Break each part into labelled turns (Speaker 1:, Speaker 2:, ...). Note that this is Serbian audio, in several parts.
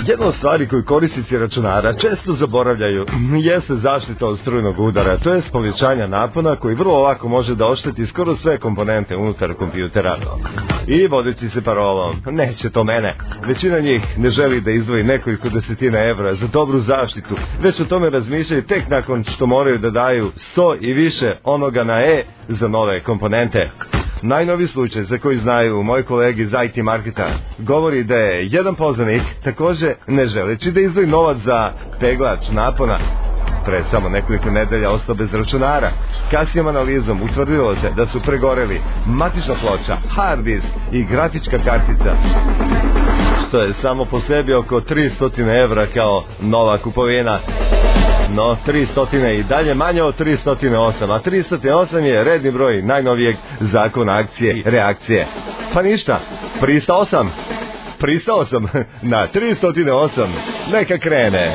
Speaker 1: Jedna od stvari koju korisnici računara često zaboravljaju jeste zaštita od strujnog udara, to je povećanja napona koji vrlo lako može da ošteti skoro sve komponente unutar kompjutera. I vodeći se parolom, neće to mene, većina njih ne želi da izdvoji nekoliko desetina evra za dobru zaštitu, već o tome razmišljaju tek nakon što moraju da daju 100 i više onoga na za nove komponente. Najnoviji slučaj za koji znaju moji kolegi iz IT marketa govori da je jedan poznanik također ne želeći da izdvoji novac za peglač napona pre samo nekoliko nedelja ostao bez računara. Kasnijom analizom utvrdilo se da su pregoreli matična ploča, hard disk i grafička kartica, što je samo po sebi oko 300 evra kao nova kupovina. No, 300 i dalje manje od 308, a 308 je redni broj najnovijeg zakona akcije i reakcije. Pa ništa, pristao sam na 308, neka krene.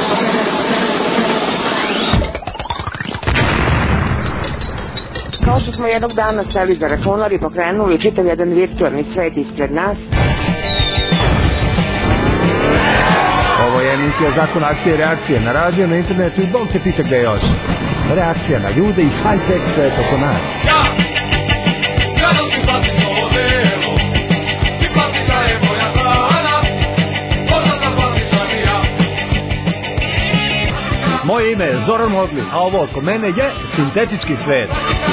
Speaker 2: Kao što smo jednog dana seli za računar i pokrenuli čitav jedan virtualni svet ispred nas.
Speaker 3: Ovo je emisija Zakon akcije i reakcije na radiju, na internetu i Bog te pita gde još. Reakcija na ljude iz high-tech svet oko nas. Moje ime je Zoran Modli, a ovo oko mene je sintetički svet.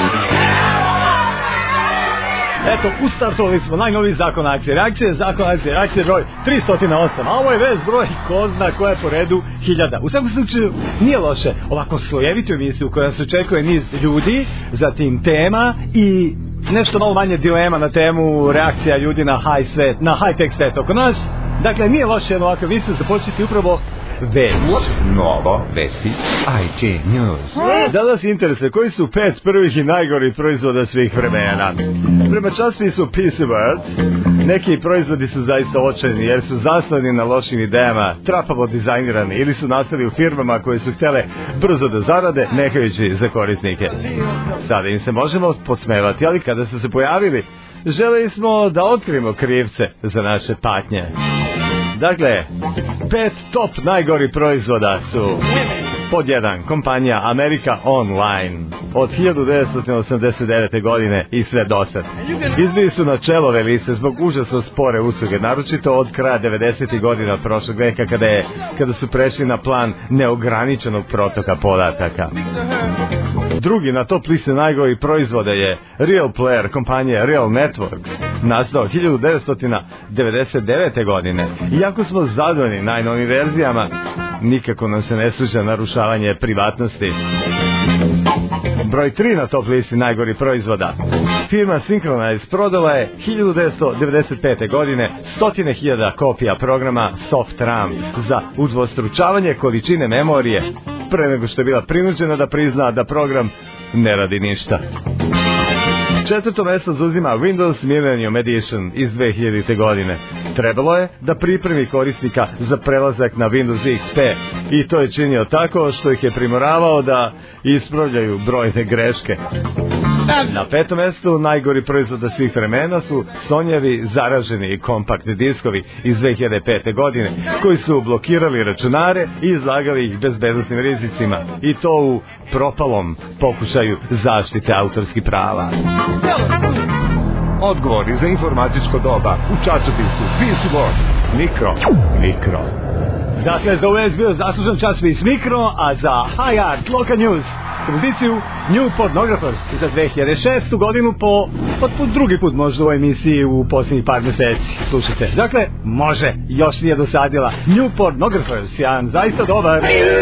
Speaker 3: Eto, ustartovali smo najnoviji zakon akcije reakcije, zakon akcije reakcije broj 308, a ovo je vez broj ko zna koja je po redu 1000. U svakom slučaju nije loše ovako slojevitu emisiju koja se očekuje niz ljudi, zatim tema i nešto malo manje dilema na temu reakcija ljudi na high-tech svet oko nas. Dakle, nije loše jedno ovakve emisiju započeti upravo
Speaker 1: Novo vesti IT News. Da vas interesuje koji su 5 prvih i najgorih proizvoda svih vremena. Prema časopisu PC World, neki proizvodi su zaista očajni jer su zasnovani na lošim idejama, trapavo dizajnirani ili su nastali u firmama koje su htjele brzo da zarade, nekajući za korisnike. Sada im se možemo podsmevati, ali kada su se pojavili, želeli smo da otkrijemo krivce za naše patnje. Dakle, 5 top najgori proizvoda su: pod 1, kompanija America Online, od 1989. godine i sve do sad. Izbili su na čelo ove liste zbog užasno spore usluge, naročito od kraja 90. godina prošlog veka kada su prešli na plan neograničenog protoka podataka. Drugi na top liste najgorih proizvoda je Real Player, kompanija Real Networks, nastao 1999. godine. Iako smo zadovoljni najnovim verzijama, nikako nam se ne sviđa narušavanje privatnosti. Broj 3 na top listi najgorih proizvoda. Firma Synchronize prodala je 1995. godine 100.000 kopija programa SoftRAM za udvostručavanje količine memorije, pre nego što je bila prinuđena da prizna da program ne radi ništa. Četvrto mjesto zauzima Windows Millennium Edition iz 2000. godine. Trebalo je da pripremi korisnika za prelazak na Windows XP i to je činio tako što ih je primoravao da ispravljaju brojne greške. Na petom mjestu najgori proizvoda svih vremena su Sonyevi zaraženi kompaktni diskovi iz 2005. godine koji su blokirali računare i izlagali ih bezbednosnim rizicima i to u propalom pokušaju zaštite autorskih prava. Odgovori za informatičko doba u časopisu PC World. Mikro. Dakle, za uvijek bio zaslužen časopis Mikro, a za High Art Local News kompoziciju New Pornographers za 2006. godinu po drugi put možda u emisiji u posljednjih par mjeseci. Slušajte, dakle, može, još nije dosadila. New Pornographers, jedan zaista dobar.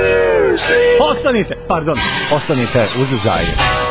Speaker 1: Ostanite uz zajedno.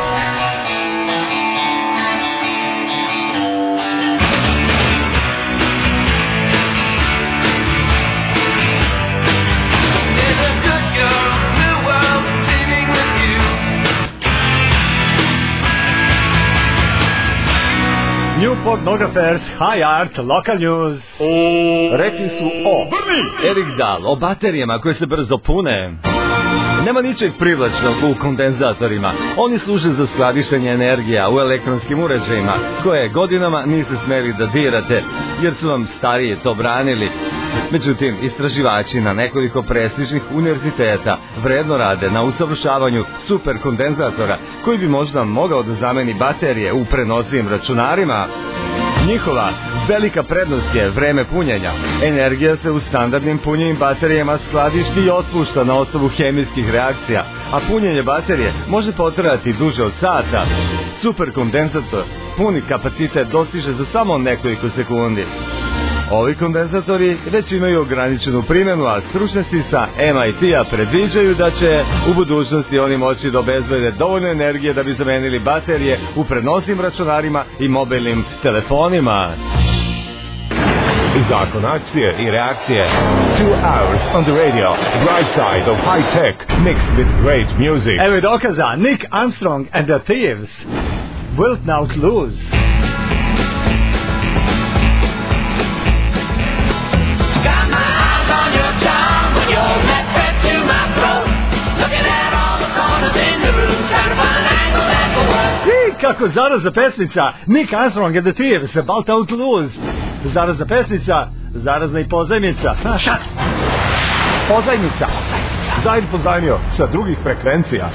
Speaker 1: Pornographers, High Art, Local News. Rekli su o Erik Dahl, o baterijama koje se brzo pune. Nema ničeg privlačnog u kondenzatorima. Oni služe za skladištenje energija u elektronskim uređajima, koje godinama niste smeli da dirate, jer su vam stariji to branili. Međutim, istraživači na nekoliko prestižnih univerziteta vredno rade na usavršavanju superkondenzatora, koji bi možda mogao da zameni baterije u prenosivim računarima. Njihova velika prednost je vreme punjenja. Energija se u standardnim punjenim baterijama skladišti i otpušta na osnovu hemijskih reakcija, a punjenje baterije može potrajati duže od sata. Superkondenzator puni kapacitet dostiže za samo nekoliko sekundi. Ovi kondenzatori već imaju ograničenu primjenu, a stručnjaci sa MIT-a predviđaju da će u budućnosti oni moći da obezbede dovoljno energije da bi zamenili baterije u prenosnim računarima i mobilnim telefonima.
Speaker 4: Zakon akcije i reakcije. 2 hours on the radio. Bright side of high tech mixed with great music.
Speaker 3: Evo je dokaza. Nick Armstrong and the Thieves. Wilt Not Lose. Kako zarazna pesmica Nick Armstrong and the Thieves, About Out to Lose. Zarazna pesmica, zarazna i pozajmica. Pozajmica.
Speaker 4: Zajm pozajmio sa drugih frekvencija.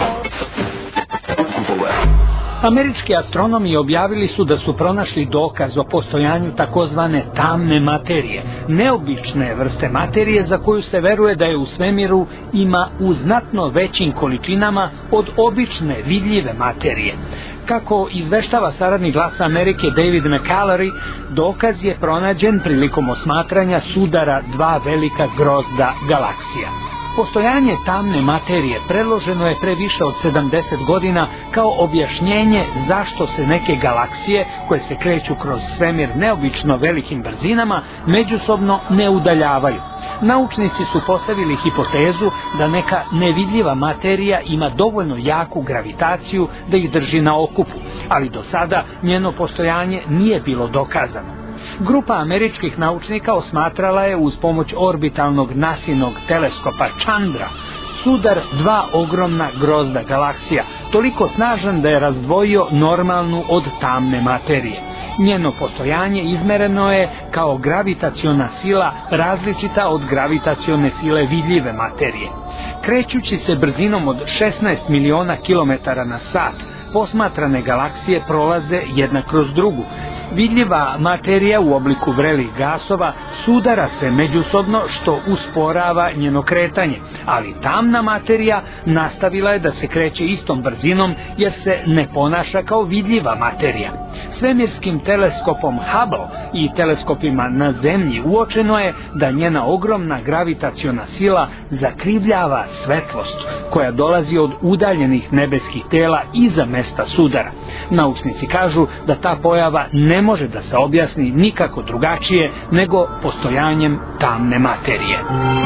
Speaker 5: Američki astronomi objavili su da su pronašli dokaz o postojanju takozvane tamne materije, neobične vrste materije za koju se veruje da je u svemiru ima u znatno većim količinama od obične vidljive materije. Kako izveštava saradnik Glasa Amerike David McCallery, dokaz je pronađen prilikom osmatranja sudara dva velika grozda galaksija. Postojanje tamne materije predloženo je pre više od 70 godina kao objašnjenje zašto se neke galaksije, koje se kreću kroz svemir neobično velikim brzinama, međusobno ne udaljavaju. Naučnici su postavili hipotezu da neka nevidljiva materija ima dovoljno jaku gravitaciju da ih drži na okupu, ali do sada njeno postojanje nije bilo dokazano. Grupa američkih naučnika osmatrala je uz pomoć orbitalnog nasinog teleskopa Chandra sudar dva ogromna grozda galaksija, toliko snažan da je razdvojio normalnu od tamne materije. Njeno postojanje izmereno je kao gravitaciona sila različita od gravitacione sile vidljive materije. Krećući se brzinom od 16 miliona kilometara na sat, posmatrane galaksije prolaze jedna kroz drugu. Vidljiva materija u obliku vrelih gasova sudara se međusobno, što usporava njeno kretanje, ali tamna materija nastavila je da se kreće istom brzinom jer se ne ponaša kao vidljiva materija. Svemirskim teleskopom Hubble i teleskopima na Zemlji uočeno je da njena ogromna gravitaciona sila zakrivljava svetlost koja dolazi od udaljenih nebeskih tela iza mesta sudara. Naučnici kažu da ta pojava ne može da se objasni nikako drugačije nego postojanjem tamne materije.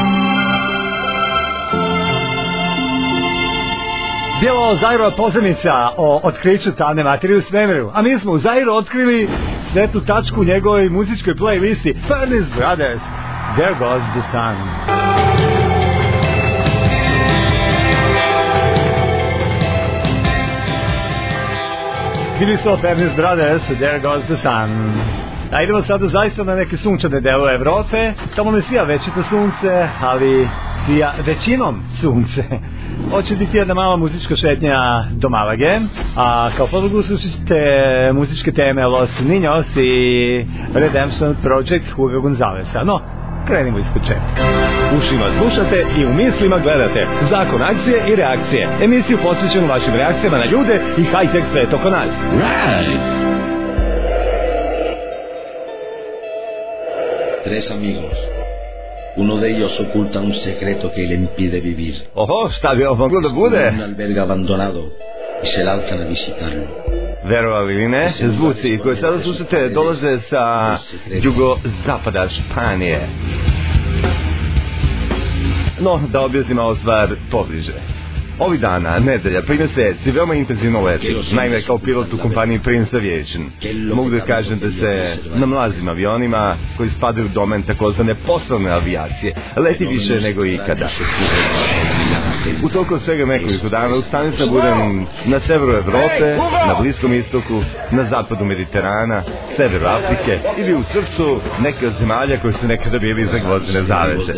Speaker 3: Bilo Zairova pozornica o otkriću tamne materije u svemiru, a mi smo u Zairu otkrili svetu tačku u njegovoj muzičkoj playlisti Furnace Brothers, There Goes the Sun. Bili su Furnace Brothers, There Goes the Sun. A idemo sada zaista na neke sunčane delove Evrope. Tamo ne sija večito sunce, ali sija većinom sunce. Hoće biti jedna mala muzička šetnja do Malage, a kao podlogu slušajte muzičke teme Los Niños i Redemption Project Hugo Gonzalesa. No, krenimo iz početka. Ušima slušate i u mislima gledate Zakon akcije i reakcije. Emisiju posvećenu vašim reakcijama na ljude i high-tech svet oko nas.
Speaker 6: Right. Tres amigos. Uno de ellos oculta un secreto que le impide vivir.
Speaker 1: Oho, šta bi ovo moglo da bude?
Speaker 6: Un albergue abandonado y se lanzan a visitarlo.
Speaker 1: Verovali ili ne, zvuci koje sada slušate dolaze sa jugozapada Španije. No, da objasnim ovo stvar pobliže. Ovih dana, nedelja, pa i meseci, veoma intenzivno letim. Naime, kao pilot u kompaniji Prince Aviation. Mogu da kažem da se na mlazim avionima, koji spadaju u domen takozvane poslovne avijacije, leti više nego ikada. U toku svega nekoliko dana u stanicama budem na severu Evrope, na Bliskom istoku, na zapadu Mediterana, severu Afrike ili u srcu neke od zemalja koje su nekada bili iza gvozdene zavese.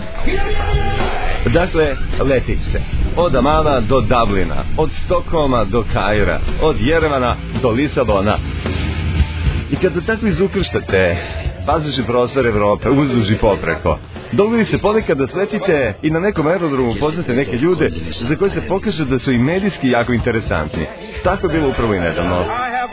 Speaker 1: Dakle, letim se. Od Amana do Dublina, od Stokholma do Kaira, od Jerevana do Lisabona. I kada tako izukrštate pazući prostor Evrope, uzduž i popreko, dogodi se ponekad da sletite i na nekom aerodromu poznate neke ljude za koje se pokaže da su i medijski jako interesantni. Tako je bilo upravo i nedavno.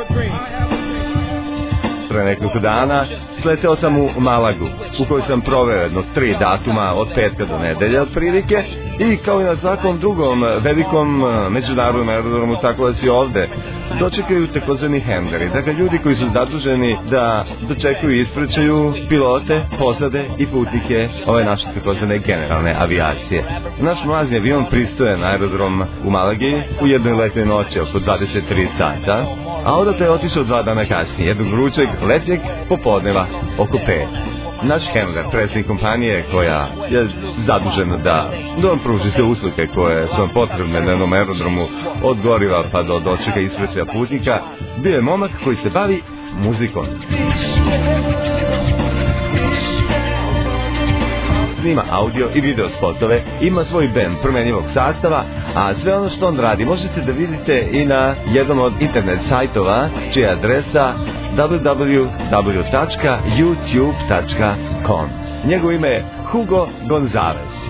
Speaker 1: Pre nekoliko dana sleteo sam u Malagu, u kojoj sam proveo jedno 3 datuma od petka do nedelje otprilike, i kao i na svakom drugom velikom međunarodnom aerodromu, tako da si ovde dočekaju takozvani handleri, dakle ljudi koji su zaduženi da dočekuju i ispraćaju pilote, posade i putnike ove naše takozvane generalne avijacije. Naš mlazni avion pristoje na aerodrom u Malagi u jednoj letnoj noći oko 23 sata, a odatle je otišao 2 dana kasnije, jednog vrućeg letnjeg popodneva oko 5. Naš handler, predsjednik kompanije koja je zadužena da vam pruži sve usluge koje su vam potrebne na jednom aerodromu, od goriva pa do dočeka ispraćaja putnika, bio je momak koji se bavi muzikom. Snima audio i video spotove, ima svoj bend promenjivog sastava, a sve ono što on radi možete da vidite i na jednom od internet sajtova, čija je adresa www.youtube.com. Njegovo ime je Hugo Gonzalez.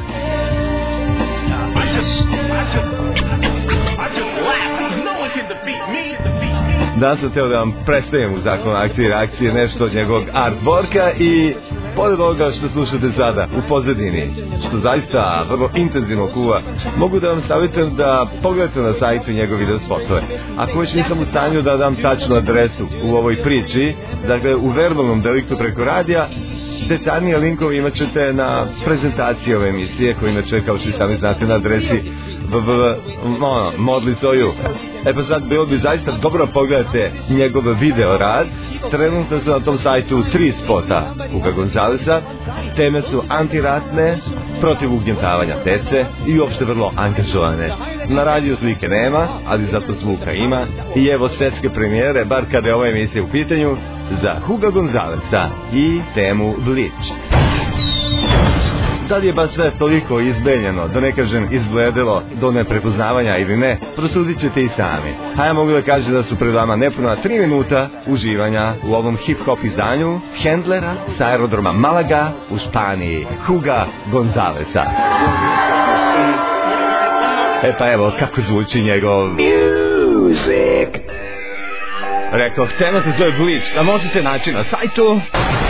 Speaker 1: Danas sam teo da vam predstavim u Zakonu akcije i reakcije nešto od njegovog artworka i pored ovoga što slušate sada u pozadini, što zaista vrlo intenzivno kuva, mogu da vam savjetujem da pogledate na sajtu njegove video spotove. Ako već nisam u stanju da dam tačnu adresu u ovoj priči, dakle u verbalnom deliktu preko radija, detaljnije linkove imat ćete na prezentaciji ove emisije, koju inače, kao što i sami znate, na adresi modlicoju. E pa sad, bilo bi zaista dobro pogledate njegov video rad. Trenutno su na tom sajtu 3 spota Huga Gonzalesa. Teme su antiratne, protiv ugnjetavanja dece i uopšte vrlo angažovane. Na radiju slike nema, ali zato zvuka ima. I evo svetske premijere, bar kada je ova emisija u pitanju, za Huga Gonzalesa i temu Bleach. Da li je baš sve toliko izbeljeno, da ne kažem izbledelo do neprepoznavanja ili ne, prosudit ćete i sami. A ja mogu da kažem da su pred vama nepuna 3 minuta uživanja u ovom hip-hop izdanju handlera sa aerodroma Malaga u Španiji, Huga Gonzalesa. E pa evo kako zvuči njegov music. Rekao, tema se zove Bleach, a možete naći na sajtu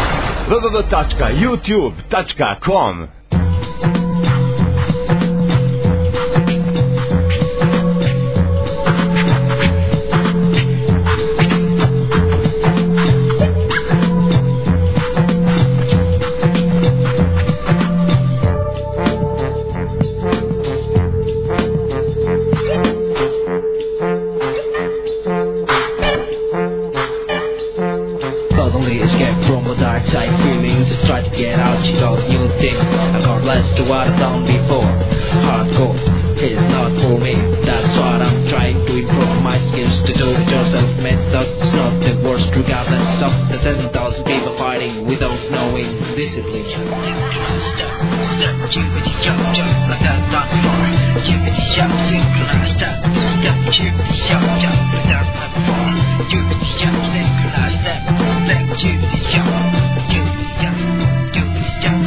Speaker 1: www.youtube.com.
Speaker 7: To what I've done before. Hardcore is not for me. That's what I'm trying to improve my skills to do it yourself methods not the worst, regardless of the 7,000 people fighting without knowing discipline. Step, chippity chop chop, like that's not far. Chippity chop, synchronized step, chippity chop chop, like that's not far. Chippity chop, synchronized step, chippity chop, chippity chop, chippity chop.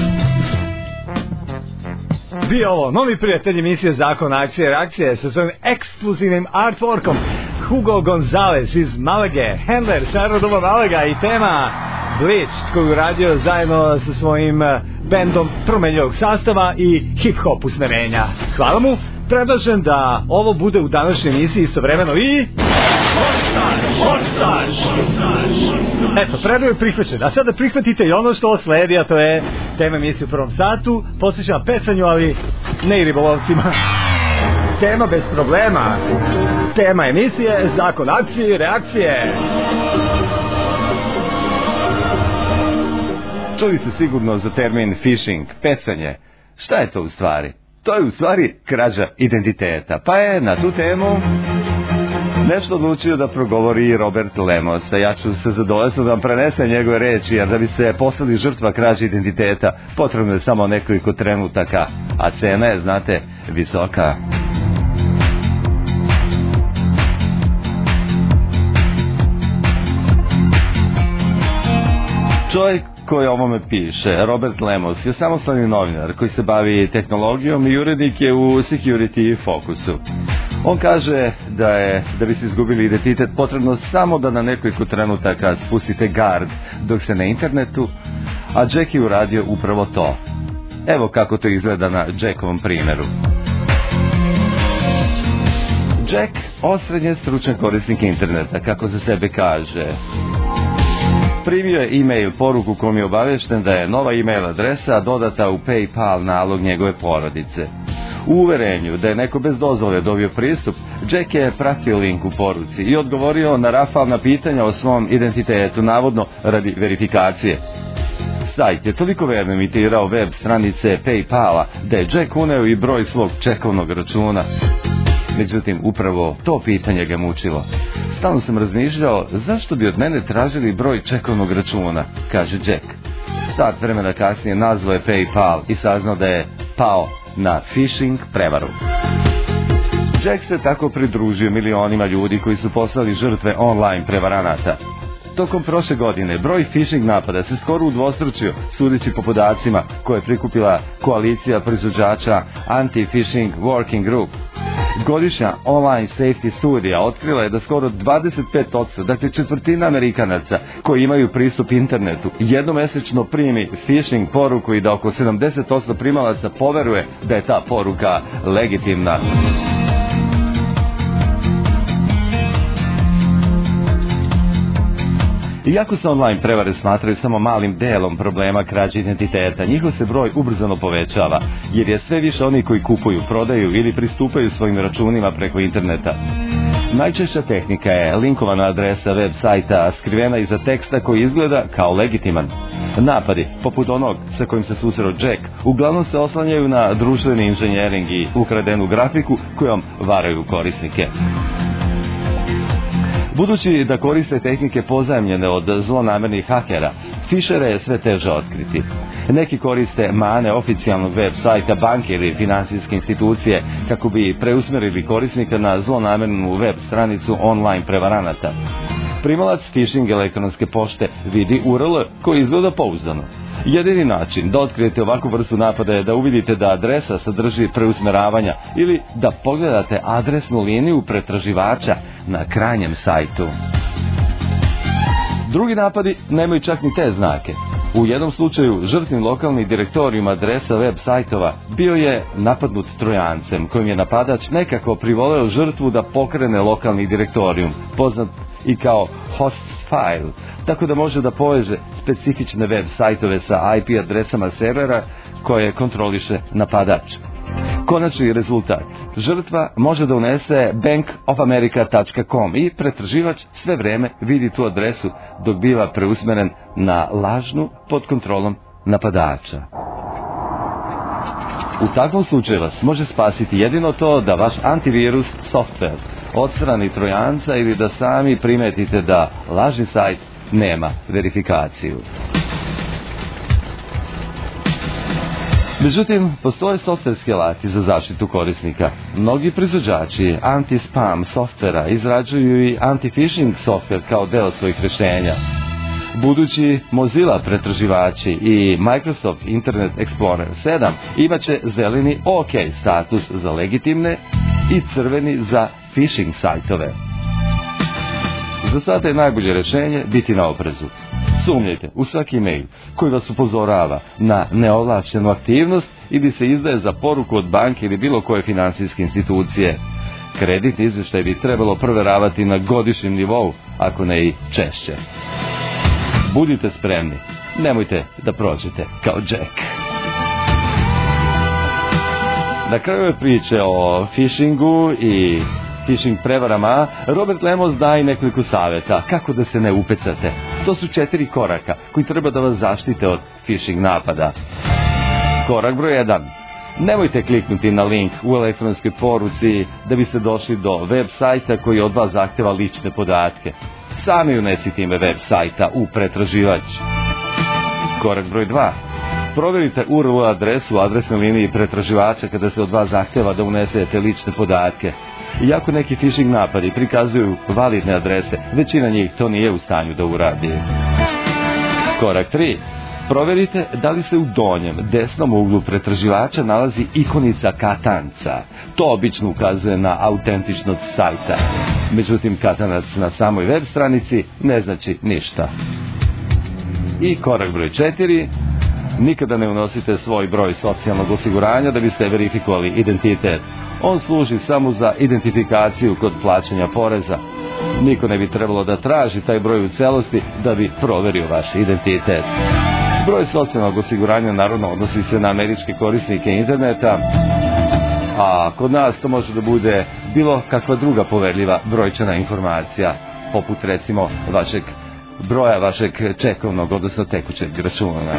Speaker 3: Bio ovo novi prijatelj emisije Zakon akcije i reakcije sa svojim ekskluzivnim artworkom Hugo Gonzalez iz Malage, handler sa aerodroma Malaga i tema Bleach, koju radio zajedno sa svojim bendom promenljivog sastava i hip-hop usmerenja. Hvala mu, predlažem da ovo bude u današnjoj emisiji istovremeno i... Monstaž! Eto, predlog je prihvaćen, a sada prihvatite i ono što sledi, a to je tema emisije u prvom satu, posvećena pecanju, ali ne i ribolovcima. Tema bez problema. Tema emisije, zakon akcije i reakcije.
Speaker 1: Čuli ste sigurno za termin fishing, pecanje. Šta je to u stvari? To je u stvari krađa identiteta. Pa je na tu temu nešto odlučio da progovori i Robert Lemos. Ja ću se zadovoljstvo da vam prenesem njegove reči, jer da bi se postali žrtva krađe identiteta, potrebno je samo nekoliko trenutaka, a cena je, znate, visoka. Čovjek koji o ovome piše, Robert Lemos, je samostalni novinar koji se bavi tehnologijom i urednik je u Security Focusu. On kaže da bi se izgubili identitet potrebno samo da na nekoliko trenutaka spustite gard dok ste na internetu, a Jack je uradio upravo to. Evo kako to izgleda na Jackovom primjeru. Jack, osrednje stručan korisnik interneta, kako za sebe kaže. Primio je e-mail poruku kojom je obavešten da je nova e-mail adresa dodata u PayPal nalog njegove porodice. U uverenju da je neko bez dozvole dobio pristup, Jack je pratio link u poruci i odgovorio na rafalna pitanja o svom identitetu, navodno radi verifikacije. Sajt je toliko verno imitirao web stranice PayPala da je Jack uneo i broj svog čekovnog računa. Međutim, upravo to pitanje ga mučilo. Stalno sam razmišljao zašto bi od mene tražili broj čekovnog računa, kaže Jack. Sat vremena kasnije nazvao je PayPal i saznao da je pao na phishing prevaru. Jack se tako pridružio milionima ljudi koji su postali žrtve online prevaranata. Tokom prošle godine broj phishing napada se skoro udvostručio, sudeći po podacima koje je prikupila koalicija proizvođača Anti-Phishing Working Group. Godišnja online safety studija otkrila je da skoro 25%, dakle četvrtina Amerikanaca koji imaju pristup internetu, jednomesečno primi phishing poruku i da oko 70% primalaca poveruje da je ta poruka legitimna. Iako se online prevare smatraju samo malim delom problema krađe identiteta, njihov se broj ubrzano povećava, jer je sve više oni koji kupuju, prodaju ili pristupaju svojim računima preko interneta. Najčešća tehnika je linkovana adresa web sajta skrivena iza teksta koji izgleda kao legitiman. Napadi, poput onog sa kojim se susreo Jack, uglavnom se oslanjaju na društveni inženjering i ukradenu grafiku kojom varaju korisnike. Budući da koriste tehnike pozajmljene od zlonamernih hakera, fišere je sve teže otkriti. Neki koriste mane oficijalnog web sajta banke ili finansijske institucije kako bi preusmerili korisnika na zlonamernu web stranicu online prevaranata. Primalac phishing elektronske pošte vidi URL koji izgleda pouzdano. Jedini način da otkrijete ovakvu vrstu napada je da uvidite da adresa sadrži preusmeravanja ili da pogledate adresnu liniju pretraživača na krajnjem sajtu. Drugi napadi nemaju čak ni te znake. U jednom slučaju žrtvin lokalni direktorijum adresa web sajtova bio je napadnut trojancem kojim je napadač nekako privoleo žrtvu da pokrene lokalni direktorijum, poznat i kao host file, tako da može da poveže specifične web sajtove sa IP adresama servera koje kontroliše napadač. Konačni rezultat. Žrtva može da unese bankofamerica.com i pretraživač sve vreme vidi tu adresu dok biva preusmeren na lažnu pod kontrolom napadača. U takvom slučaju vas može spasiti jedino to da vaš antivirus software odstrani trojanca ili da sami primetite da lažni sajt nema verifikaciju. Međutim, postoje softverski alati za zaštitu korisnika. Mnogi proizvođači anti-spam softvera izrađuju i anti-phishing softver kao deo svojih rješenja. Budući Mozilla pretraživači i Microsoft Internet Explorer 7 imaće zeleni OK status za legitimne i crveni za phishing sajtove. Za sada je najbolje rješenje biti na oprezu. Sumnjajte u svaki mail koji vas upozorava na neovlašćenu aktivnost ili se izdaje za poruku od banke ili bilo koje finansijske institucije. Kreditni izvještaj bi trebalo provjeravati na godišnjem nivou, ako ne i češće. Budite spremni, nemojte da prođete kao Jack. Na kraju je priče o phishingu i phishing prevarama, Robert Lemos daje nekoliko savjeta kako da se ne upecate. To su 4 koraka koji treba da vas zaštite od phishing napada. Korak broj 1. Nemojte kliknuti na link u elektronskoj poruci da biste došli do web sajta koji od vas zahteva lične podatke. Sami unesite ime web sajta u pretraživač. Korak broj 2. Provjerite URL adresu u adresnoj liniji pretraživača kada se od vas zahteva da unesete lične podatke. Iako neki phishing napadi prikazuju validne adrese, većina njih to nije u stanju da uradi. Korak 3. Provjerite da li se u donjem desnom uglu pretraživača nalazi ikonica katanca. To obično ukazuje na autentičnost sajta. Međutim, katanac na samoj web stranici ne znači ništa. I korak broj 4. Nikada ne unosite svoj broj socijalnog osiguranja da biste verifikovali identitet. On služi samo za identifikaciju kod plaćanja poreza. Niko ne bi trebalo da traži taj broj u celosti da bi proverio vaš identitet. Broj socijalnog osiguranja naravno odnosi se na američke korisnike interneta, a kod nas to može da bude bilo kakva druga poverljiva brojčana informacija, poput recimo broja vašeg čekovnog, odnosno tekućeg računa.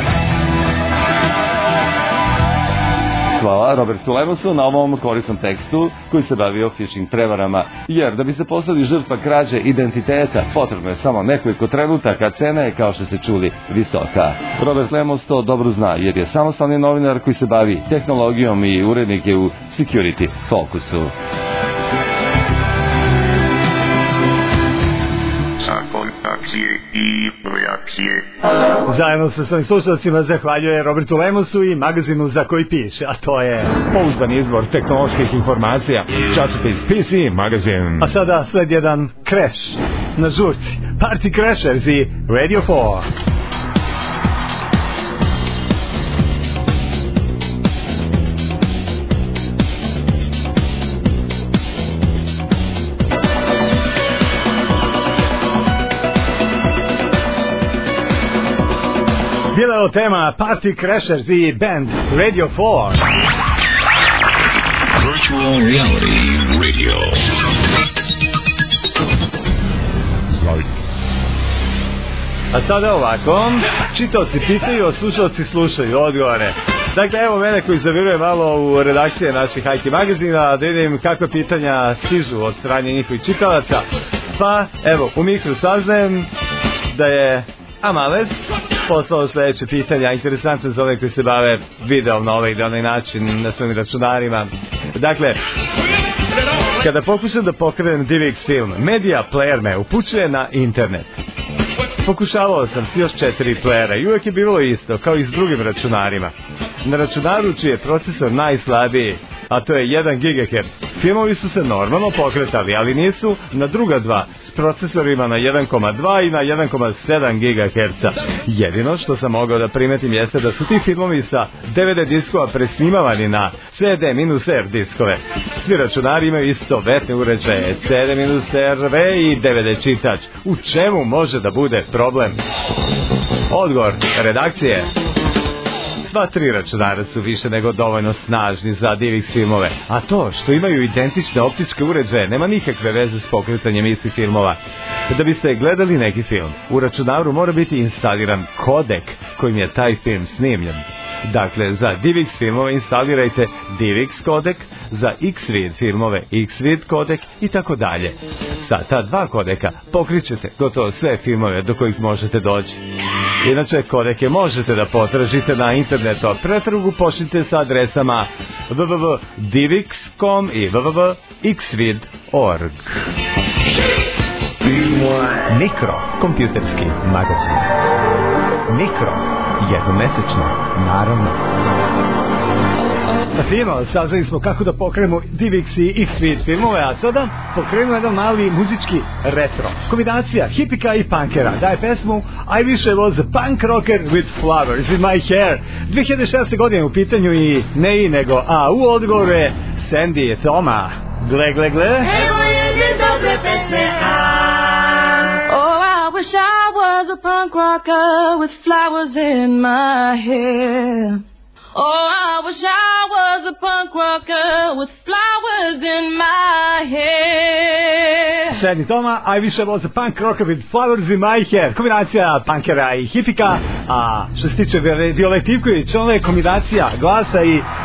Speaker 1: Hvala Robertu Lemosu na ovom korisnom tekstu koji se bavio phishing prevarama, jer da bi se postali žrtva krađe identiteta potrebno je samo nekoliko trenutaka, cena je kao što ste čuli visoka. Robert Lemos to dobro zna jer je samostalni novinar koji se bavi tehnologijom i urednik je u Security Focusu.
Speaker 8: I reakcije.
Speaker 3: Zajedno sa svojim slušalcima zahvaljuje Robertu Lemosu i magazinu za koji piše, a to je
Speaker 4: pouzdan izvor tehnoloških informacija, časopis PC Magazin.
Speaker 3: A sada sled jedan crash na žurci, Party Crashers i Radio 4. Bila je tema Party Crashers i band Radio 4.
Speaker 8: Virtual Reality Radio.
Speaker 3: A sada ovako, čitaoci pitaju, a slušalci slušaju odgovore. Dakle, evo mene koji zaviruje malo u redakcije naših IT magazina, da vidim kakve pitanja stižu od strane njihovih čitalaca. Pa, evo, u mikru saznajem da je Amales poslao sljedeće pitanja, interesantno za ove koji se bave videom na ovaj ili onaj način na svojim računarima. Dakle, kada pokušam da pokrenem DivX film, Media Player me upućuje na internet. Pokušavao sam s još 4 playera i uvijek je bilo isto, kao i s drugim računarima. Na računaru čiji je procesor najslabiji, a to je 1 GHz. Filmovi su se normalno pokretali, ali nisu na druga dva, s procesorima na 1,2 i na 1,7 GHz. Jedino što sam mogao da primetim jeste da su ti filmovi sa DVD diskova presnimavani na CD-R diskove. Svi računari imaju istovetne uređaje, CD-RV i DVD čitač. U čemu može da bude problem? Odgovor redakcije. Sva 3 računara su više nego dovoljno snažni za DivX filmove, a to što imaju identične optičke uređaje nema nikakve veze s pokretanjem istih filmova. Da biste gledali neki film, u računaru mora biti instaliran kodek kojim je taj film snimljen. Dakle, za DivX filmove instalirajte DivX kodek, za Xvid filmove Xvid kodek i tako dalje. Sa ta 2 kodeka pokrićete gotovo sve filmove do kojih možete doći. Inače, kodeke možete da potražite na internetu, a pretragu počnite sa adresama www.divx.com i www.xvid.org. Mikro, kompjuterski magazin. Mikro, jednomesečno, naravno. Fino, saznali smo kako da pokrenemo DivX i Xvid filmove, a sada pokrenemo jedan mali muzički retro. Kombinacija hipika i punkera. Daje pesmu I Wish I Was a Punk Rocker with Flowers in My Hair. 2006. godine u pitanju i ne i nego a u odgovoru je Sandy Toma. Gle, gle, gle.
Speaker 9: Evo jedne dobre pesme, oh, I wish I was a punk rocker with flowers in my hair. Oh, I wish I was a punk rocker with flowers in my hair.
Speaker 3: Sandy Toma, I wish I was a punk rocker with flowers in my hair. Kombinacija punkera i hipika, a što se tiče Violeta Ivković, ona je kombinacija glasa i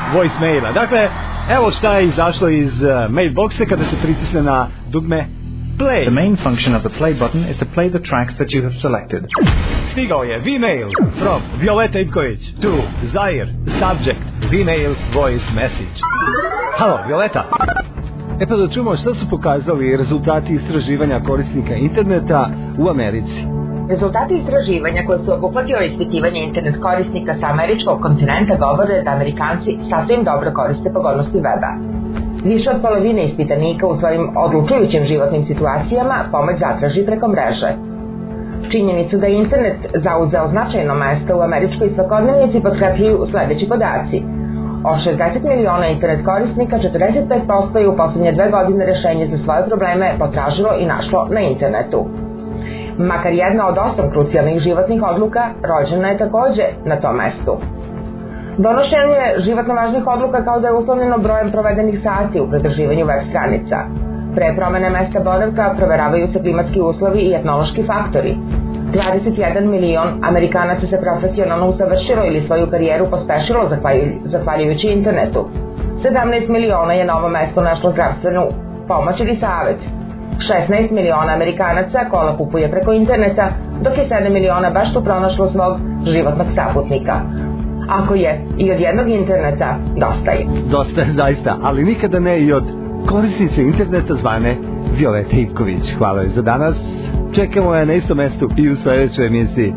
Speaker 3: voicemaila. Dakle, evo šta je izašlo iz mailboxe kada se pritisne na dugme play.
Speaker 10: The main function of the play button is to play the tracks that you have selected.
Speaker 3: Stigao je V-mail from Violeta Ivković to Zair, subject, V-mail voice message. Halo, Violeta. E pa da čujemo šta su pokazali rezultati istraživanja korisnika interneta u Americi.
Speaker 2: Rezultati istraživanja koje su obuhvatio ispitivanje internet korisnika sa američkog kontinenta govore da Amerikanci sasvim dobro koriste pogodnosti weba. Više od polovine ispitanika u svojim odlučujućim životnim situacijama pomoć zatraži preko mreže. Činjenicu da je internet zauzeo značajno mesto u američkoj svakodnevnici potkrepljuju sledeći podaci. Od 60 miliona internet korisnika, 45% je u poslednje 2 godine rešenje za svoje probleme potražilo i našlo na internetu. Makar jedna od 8 krucijalnih životnih odluka rođena je takođe na tom mestu. Donošenje životno važnih odluka kao da je uslovljeno brojem provedenih sati u pridrživanju web stranica. Pre promene mesta boravka proveravaju se klimatski uslovi i etnološki faktori. 21 milion Amerikanaca se profesionalno usavršilo ili svoju karijeru pospešilo zahvaljujući internetu. 17 miliona je na ovom mestu našlo zdravstvenu pomoć ili savet. 16 miliona Amerikanaca kola kupuje preko interneta, dok je 7 miliona baš tu pronašlo svog životnog saputnika. Ako je i od jednog interneta, dosta je.
Speaker 3: Dosta je zaista, ali nikada ne i od korisnice interneta zvane Violeta Ivković. Hvala joj za danas. Čekamo je na istom mestu i u sledećoj emisiji.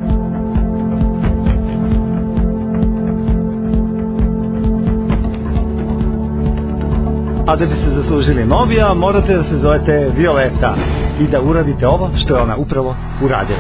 Speaker 3: A da bi se zaslužili novija, morate da se zovete Violeta i da uradite ovo što je ona upravo uradila.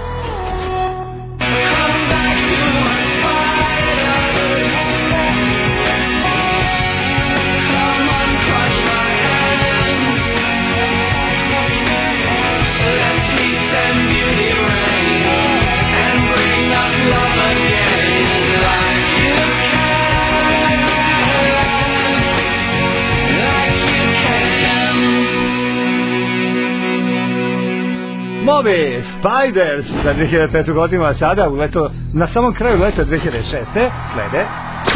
Speaker 3: Novi Spiders za 2005. godinu, a sada u leto, na samom kraju leta 2006. slede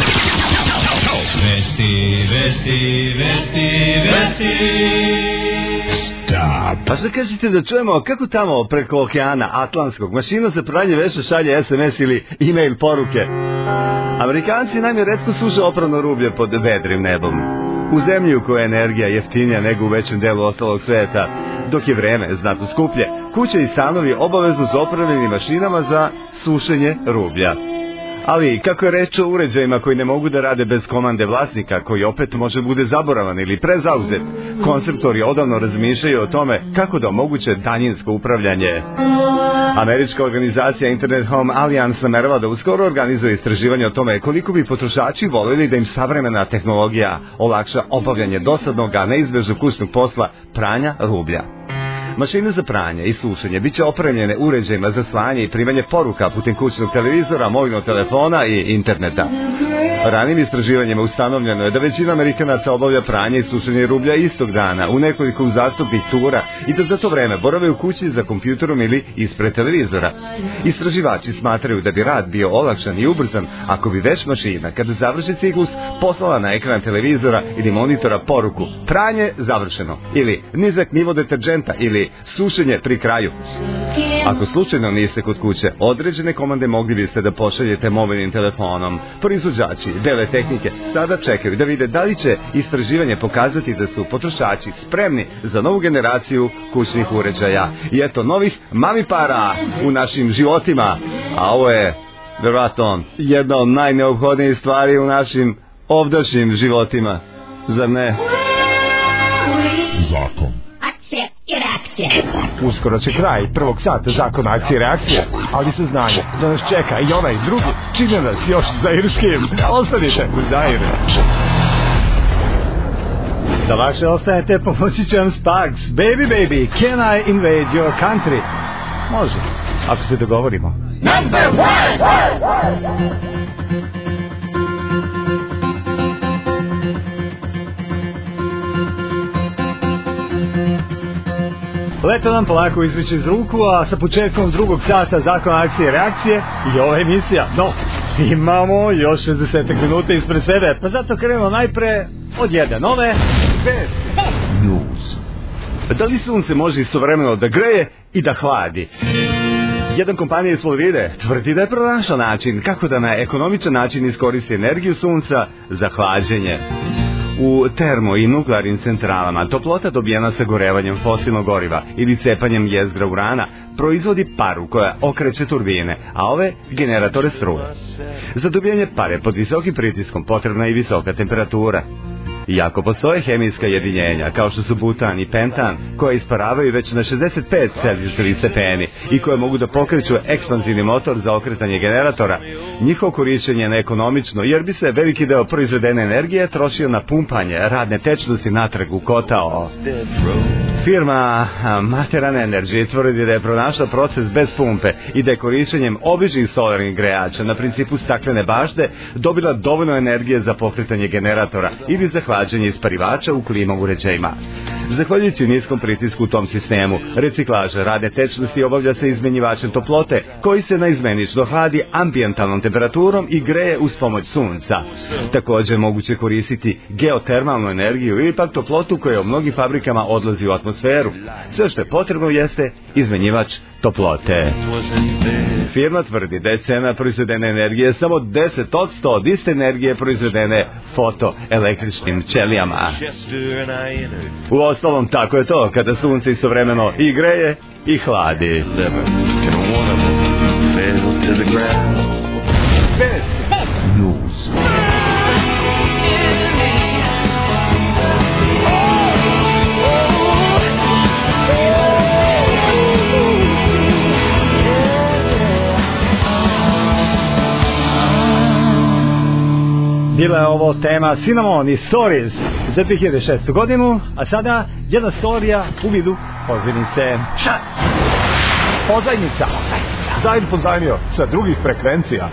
Speaker 3: Stop. Pa što kažete da čujemo kako tamo preko okeana Atlantskog mašina za pranje veša šalje SMS ili e-mail poruke? Amerikanci najme retko suše oprano rublje pod vedrim nebom. U zemlji u kojoj je energija jeftinija nego u većem delu ostalog sveta, dok je vreme znatno skuplje, kuće i stanovi obavezno su opremljeni mašinama za sušenje rublja. Ali kako je reč o uređajima koji ne mogu da rade bez komande vlasnika, koji opet može bude zaboravan ili prezauzet, konceptori odavno razmišljaju o tome kako da omoguće daljinsko upravljanje. Američka organizacija Internet Home Alliance namerava da uskoro organizuje istraživanje o tome koliko bi potrošači voljeli da im savremena tehnologija olakša obavljanje dosadnog, a neizbežnog kućnog posla pranja rublja. Mašine za pranje i sušenje biće opremljene uređajima za slanje i primanje poruka putem kućnog televizora, mobilnog telefona i interneta. Ranijim istraživanjima ustanovljeno je da većina Amerikanaca obavlja pranje i sušenje rublja istog dana u nekoliko uzastopnih tura i da za to vreme borave u kući za kompjuterom ili ispred televizora. Istraživači smatraju da bi rad bio olakšan i ubrzan ako bi već mašina, kada završi ciklus, poslala na ekran televizora ili monitora poruku pranje završeno ili nizak nivo deterđenta ili sušenje pri kraju. Ako slučajno niste kod kuće, određene komande mogli biste da pošaljete mobilnim telefonom. Proizvođači dele tehnike sada čekaju da vide da li će istraživanje pokazati da su potrošači spremni za novu generaciju kućnih uređaja. I eto novih mami para u našim životima. A ovo je verovatno jedna od najneophodnijih stvari u našim ovdašnjim životima. Zar ne?
Speaker 11: Zakon.
Speaker 3: Uskoro će kraj prvog sata zakona akcije i reakcije, ali sa znanje da nas čeka i onaj drugi čine nas još zairskim. Ostanite u Zairu. Da vaše ostanete, pomoći će vam Sparks. Baby, baby, can I invade your country? Može, ako se dogovorimo.
Speaker 11: Number one!
Speaker 3: Leto nam polako izviče iz ruku, a sa početkom drugog sata Zakona akcije i reakcije i ova emisija. No, imamo još 60 minuta ispred sebe, pa zato krenemo najpre od jedne nove vesti.
Speaker 1: News. Da li sunce može istovremeno da greje i da hladi? Jedan kompanija iz Floride tvrdi da je pronašao način kako da na ekonomičan način iskoristi energiju sunca za hlađenje. U termo- i nuklearnim centralama toplota dobijena sagorevanjem fosilnog goriva ili cepanjem jezgra urana proizvodi paru koja okreće turbine, a ove generatore struje. Za dobijanje pare pod visokim pritiskom potrebna je i visoka temperatura. Iako postoje hemijska jedinjenja, kao što su butan i pentan, koje isparavaju već na 65 celzijusovih stepeni i koje mogu da pokreću ekspanzivni motor za okretanje generatora, njihovo korišćenje je neekonomično, jer bi se veliki deo proizvedene energije trošio na pumpanje radne tečnosti natrag u kotao. Firma Materan Energy tvrdi da je pronašla proces bez pumpe i da je korišćenjem običnih solarnih grejača na principu staklene bašte dobila dovoljno energije za pokretanje generatora ili za hlađenje isparivača u klima uređajima. Zahvaljujući niskom pritisku u tom sistemu, reciklaža radne tečnosti obavlja se izmenjivačem toplote koji se naizmenično hladi ambijentalnom temperaturom i greje uz pomoć sunca. Također je moguće koristiti geotermalnu energiju ili pak toplotu koja u mnogim fabrikama odlazi u atmosferu. Sve što je potrebno jeste izmenjivač toplote. Firma tvrdi da je cena proizvedene energije samo 10% od iste energije proizvedene fotoelektričnim ćelijama. Uostalom, tako je to kada sunce istovremeno i greje i hladi. News.
Speaker 3: Bila je ovo tema Cinnamon i Stories za 2006. godinu, a sada jedna storija u vidu pozajmice.
Speaker 1: Šta?
Speaker 3: Pozajmica.
Speaker 1: Zajm pozajmio sa drugih frekvencija.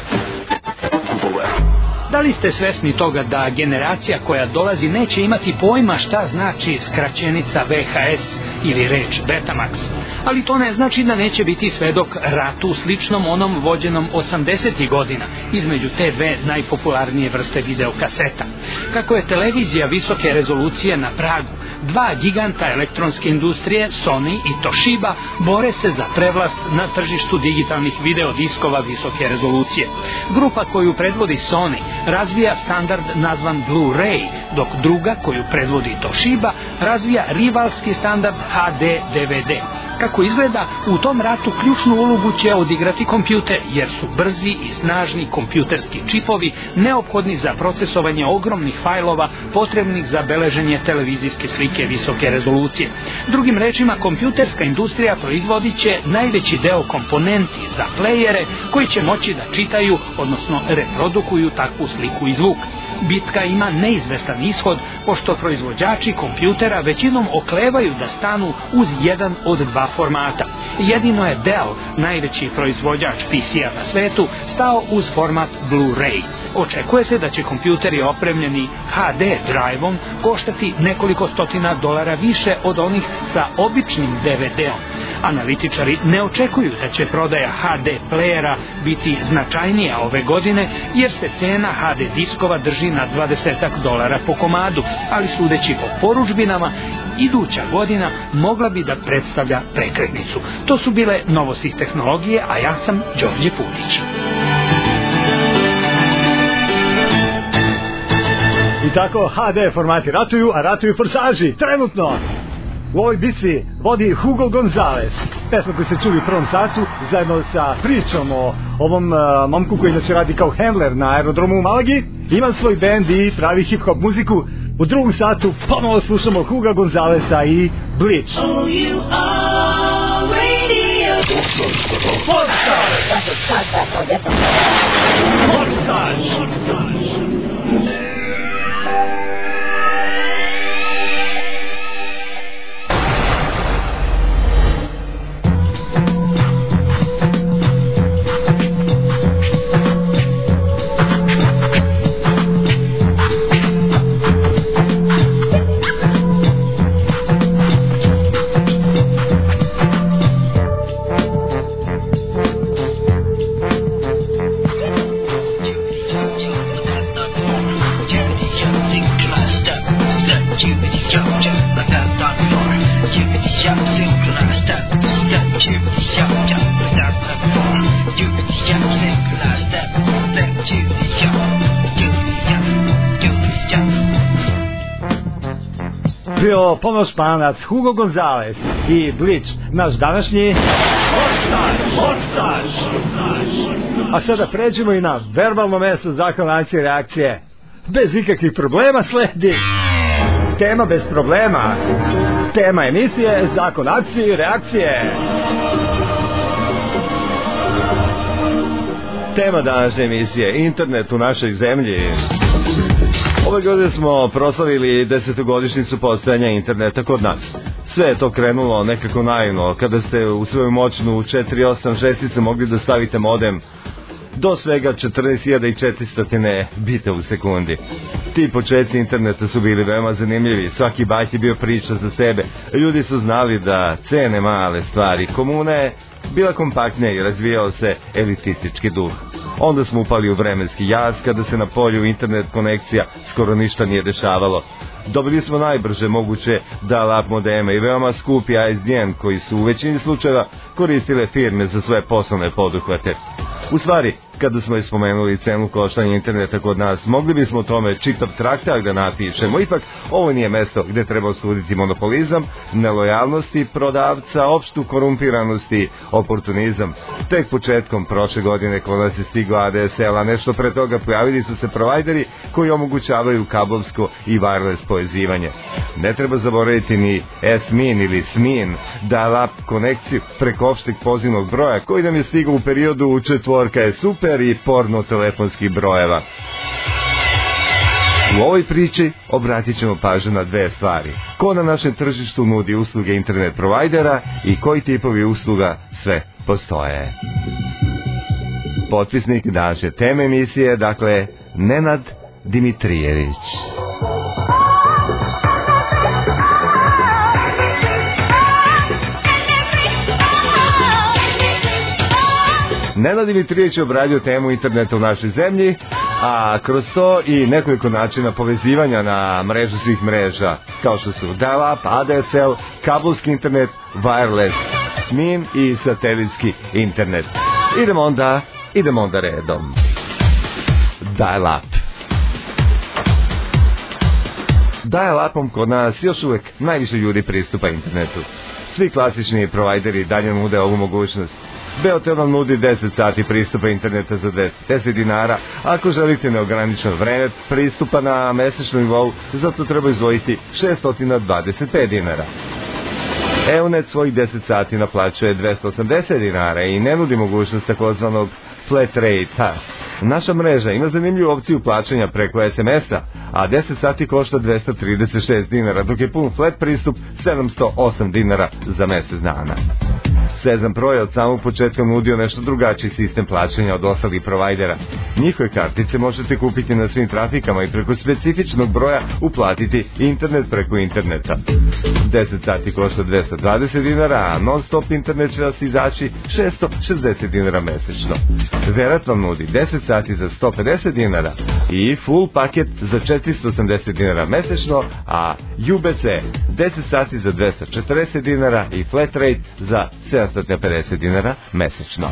Speaker 5: Da li ste svesni toga da generacija koja dolazi neće imati pojma šta znači skraćenica VHS ili reč Betamax? Ali to ne znači da neće biti svedok ratu sličnom onom vođenom 80. godina između te dve najpopularnije vrste videokaseta. Kako je televizija visoke rezolucije na pragu, dva giganta elektronske industrije, Sony i Toshiba, bore se za prevlast na tržištu digitalnih videodiskova visoke rezolucije. Grupa koju predvodi Sony razvija standard nazvan Blu-ray, dok druga koju predvodi Toshiba razvija rivalski standard HD DVD. Kako izgleda, u tom ratu ključnu ulogu će odigrati kompjuter, jer su brzi i snažni kompjuterski čipovi neophodni za procesovanje ogromnih fajlova potrebnih za beleženje televizijske slike visoke rezolucije. Drugim rečima, kompjuterska industrija proizvodit će najveći deo komponenti za plejere koji će moći da čitaju, odnosno reprodukuju takvu sliku i zvuk. Bitka ima neizvestan ishod, pošto proizvođači kompjutera većinom oklevaju da stanu uz jedan od dva formata. Jedino je Dell, najveći proizvođač PC-a na svetu, stao uz format Blu-ray. Očekuje se da će kompjuteri opremljeni HD drive-om koštati nekoliko stotina dolara više od onih sa običnim DVD-om. Analitičari ne očekuju da će prodaja HD playera biti značajnija ove godine, jer se cena HD diskova drži na $20 po komadu, ali sudeći po porudžbinama, iduća godina mogla bi da predstavlja prekretnicu. To su bile novosti tehnologije, a ja sam Đorđe Putić.
Speaker 3: I tako HD formati ratuju, a ratuju forsaži. Trenutno u ovoj bitvi vodi Hugo Gonzalez. Pesma koju ste čuli u prvom satu, zajedno sa pričom o ovom momku koji inače radi kao handler na aerodromu u Malagi. Ima svoj bend i pravi hip-hop muziku. U drugom satu ponovo slušamo Hugo Gonzaleza i Bleach.
Speaker 7: sharp, synchronized step to step, Judy sharp, jump without the form. Judy sharp, synchronized step to step, Judy sharp, Judy sharp, Judy sharp.
Speaker 3: Bio Pono Španac, Hugo Gonzalez i Bleach, naš današnji Mostaž. A sada pređemo i na verbalno mesto zakona akcije i reakcije. Bez ikakvih problema sledi tema bez problema. Tema emisije zakon akcije i reakcije.
Speaker 1: Tema današnje emisije internet u našoj zemlji. Ove godine smo proslavili 10-godišnjicu postojanja interneta kod nas. Sve je to krenulo nekako naivno, kada ste u svoju moćnu 486 mogli da stavite modem do svega 14.400 bita u sekundi. Ti početci interneta su bili veoma zanimljivi, svaki bajt je bio priča za sebe. Ljudi su znali da cene male stvari. Komuna je bila kompaktnija i razvijao se elitistički duh. Onda smo upali u vremenski jaz kada se na polju internet konekcija skoro ništa nije dešavalo. Dobili smo najbrže moguće dial-up modeme i veoma skupi ISDN koji su u većini slučajeva koristile firme za svoje poslovne poduhvate. U stvari, kada smo spomenuli cenu koštanja interneta kod nas, mogli bismo o tome čitav traktat da napišemo. Ipak, ovo nije mesto gde treba osuditi monopolizam, nelojalnosti prodavca, opštu korumpiranost i oportunizam. Tek početkom prošle godine kod nas je stigla ADSL, a nešto pre toga pojavili su se provajderi koji omogućavaju kablovsko i wireless povezivanje. Ne treba zaboraviti ni SMIN ili SMIN, dial-up konekciju preko opšteg pozivnog broja koji nam je stigao u periodu četvorka je super i porno telefonskih brojeva. U ovoj priči obratit ćemo pažnju na dve stvari. Ko na našem tržištu nudi usluge internet provajdera i koji tipovi usluga sve postoje. Potpisnik naše teme emisije, dakle, Nenad Dimitrijević. Nenad Dimitrijević je obradio temu interneta u našoj zemlji, a kroz to i nekoliko načina povezivanja na mrežu svih mreža, kao što su dial-up, ADSL, kabelski internet, wireless, SMIN i satelitski internet. Idemo onda redom. Dial-up. Dial-upom kod nas još uvek najviše ljudi pristupa internetu. Svi klasični provajderi dalje nude ovu mogućnost. Beotel vam nudi 10 sati pristupa interneta za 10 dinara. Ako želite neograničeno vreme pristupa na mesečnom nivou, zato treba izdvojiti 625 dinara. Eonet svojih 10 sati naplaćuje 280 dinara i ne nudi mogućnost takozvanog flat rate. Naša mreža ima zanimljivu opciju plaćanja preko SMS-a, a 10 sati košta 236 dinara, dok je pun flat pristup 708 dinara za mesec dana. Sezam Pro je od samog početka nudio nešto drugačiji sistem plaćanja od ostalih provajdera. Njihove kartice možete kupiti na svim trafikama i preko specifičnog broja uplatiti internet preko interneta. 10 sati košta 220 dinara, a non-stop internet će vas izaći 660 dinara mesečno. Verat vam nudi 10 sati za 150 dinara i full paket za 480 dinara mesečno, a UBC 10 sati za 240 dinara i flat rate za 750 dinara mesečno.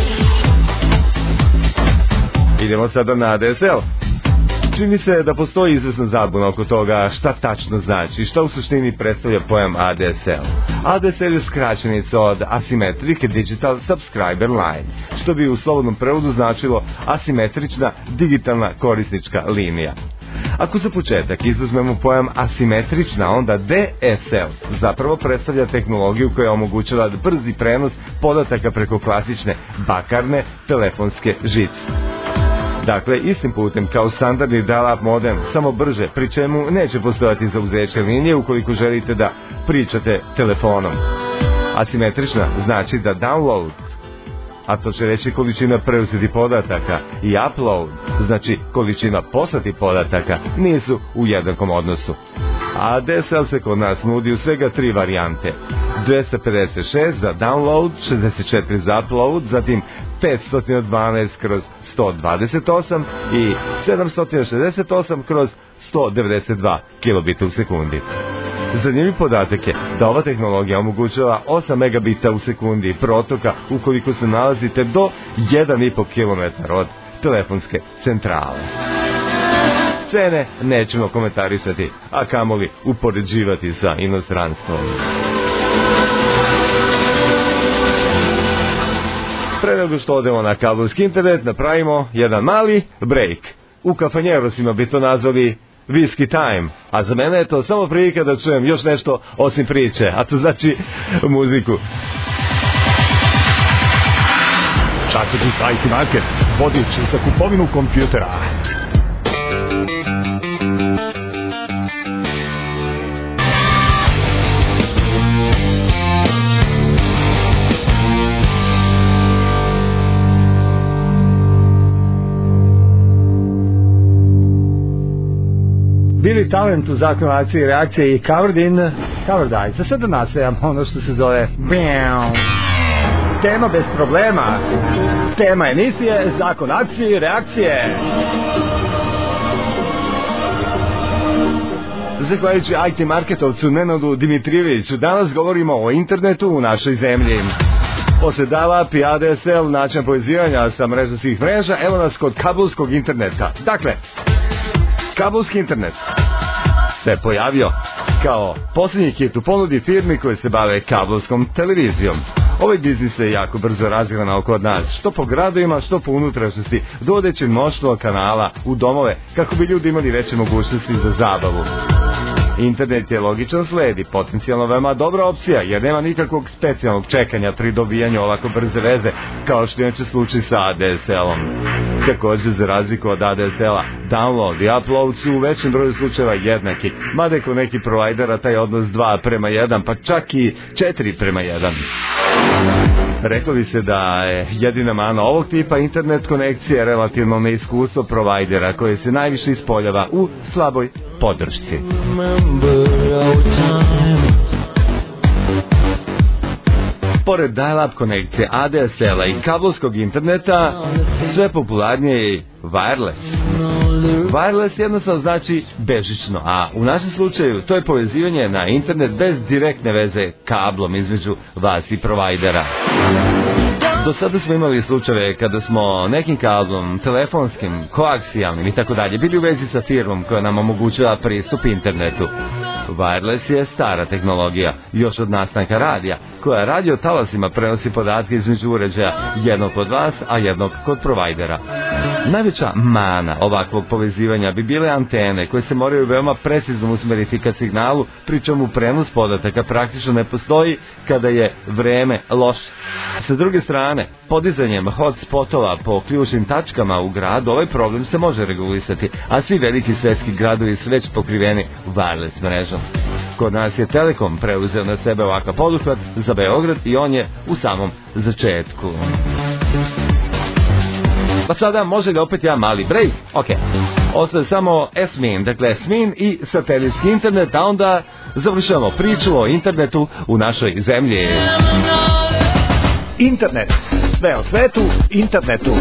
Speaker 1: Idemo sada na ADSL. Čini se da postoji izvesna zabuna oko toga šta tačno znači, šta u suštini predstavlja pojam ADSL. ADSL je skraćenica od Asymmetric Digital Subscriber Line, što bi u slobodnom prevodu značilo asimetrična digitalna korisnička linija. Ako za početak izuzmemo pojam asimetrična, onda DSL zapravo predstavlja tehnologiju koja omogućava brzi prenos podataka preko klasične bakarne telefonske žice. Dakle, istim putem kao standardni dial-up modem, samo brže, pri čemu neće postojati zauzeće linije ukoliko želite da pričate telefonom. Asimetrična znači da download, a to će reći količina preuzetih podataka, i upload, znači količina poslatih podataka, nisu u jednakom odnosu. ADSL se kod nas nudi u svega 3 varijante. 256 za download, 64 za upload, zatim 512/128 i 768/192 kilobita u sekundi. Zanimljiv podatak je da ova tehnologija omogućava 8 megabita u sekundi protoka ukoliko se nalazite do 1,5 km od telefonske centrale. Cene nećemo komentarisati, a kamoli upoređivati sa inostranstvom. Pre nego što odemo na kablovski internet, napravimo jedan mali break. U kafanjerosima bi to nazvali Whisky time, a za mene je to samo prilika da čujem još nešto osim priče, a to znači muziku.
Speaker 3: Časopis IT Market, vodič za kupovinu kompjutera. Bili talent u zakonu akcije i reakcije i Covered Eye. Za sada nastajam ono što se zove tema bez problema. Tema emisije, zakon akcije i reakcije.
Speaker 1: Zahvaljujući IT marketovcu Nenadu Dimitrijeviću, danas govorimo o internetu u našoj zemlji. Osjedava i ADSL, način povezivanja sa mreža svih mreža, evo nas kod kabelskog interneta. Dakle, kabelski internet se pojavio kao posljednji hit u ponudi firmi koje se bave kabelskom televizijom. Ovaj biznis se jako brzo razgranao kod nas, što po gradovima, što po unutrašnjosti, dovodeći mnoštvo kanala u domove kako bi ljudi imali veće mogućnosti za zabavu. Internet je logičan sled i potencijalno veoma dobra opcija, jer nema nikakvog specijalnog čekanja pri dobijanju ovako brze veze, kao što je slučaj sa ADSL-om. Također, za razliku od ADSL-a, download i upload su u većem broju slučajeva jednaki, mada kod nekih provajdera taj odnos 2:1, pa čak i 4:1. Reklo bi se da je jedina mana ovog tipa internet konekcije relativno neiskustvo provajdera koje se najviše ispoljava u slaboj podršci. Pored dial-up konekcije ADSL-a i kabelskog interneta, sve popularnije je wireless. Wireless jednostavno znači bežično, a u našem slučaju to je povezivanje na internet bez direktne veze kablom između vas i provajdera. Do sada smo imali slučajeve kada smo nekim kablom, telefonskim, koaksijalnim i tako dalje bili u vezi sa firmom koja nam omogućava pristup internetu. Wireless je stara tehnologija, još od nastanka radija, koja radio talasima prenosi podatke između uređaja, jednog kod vas, a jednog kod provajdera. Najveća mana ovakvog povezivanja bi bile antene koje se moraju veoma precizno usmeriti ka signalu, pri čemu prenos podataka praktično ne postoji kada je vreme loše. Sa druge strane, podizanjem hotspotova po ključnim tačkama u gradu ovaj problem se može regulisati, a svi veliki svetski gradovi su već pokriveni wireless mrežom. Kod nas je Telekom preuzeo na sebe ovakav poduhvat za Beograd i on je u samom začetku. Pa sada može li opet jedan mali break? Ok, ostaje samo SMIN, dakle SMIN i satelitski internet, a onda završavamo priču o internetu u našoj zemlji.
Speaker 3: Internet, sve o svetu, internetu.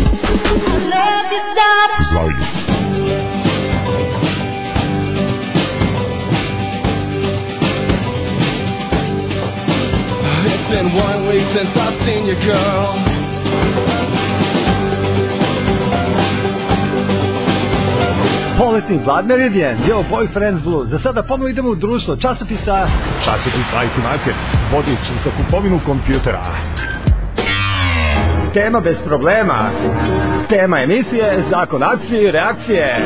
Speaker 12: It's been 1 week since I've seen you, girl.
Speaker 3: Poletni Vlad Meridian, Yo Boyfriend's Blue. Za sada ponovno idemo u društvo časopisa IT Market, vodič za kupovinu kompjutera. Tema bez problema. Tema emisije, zakon akcije i reakcije.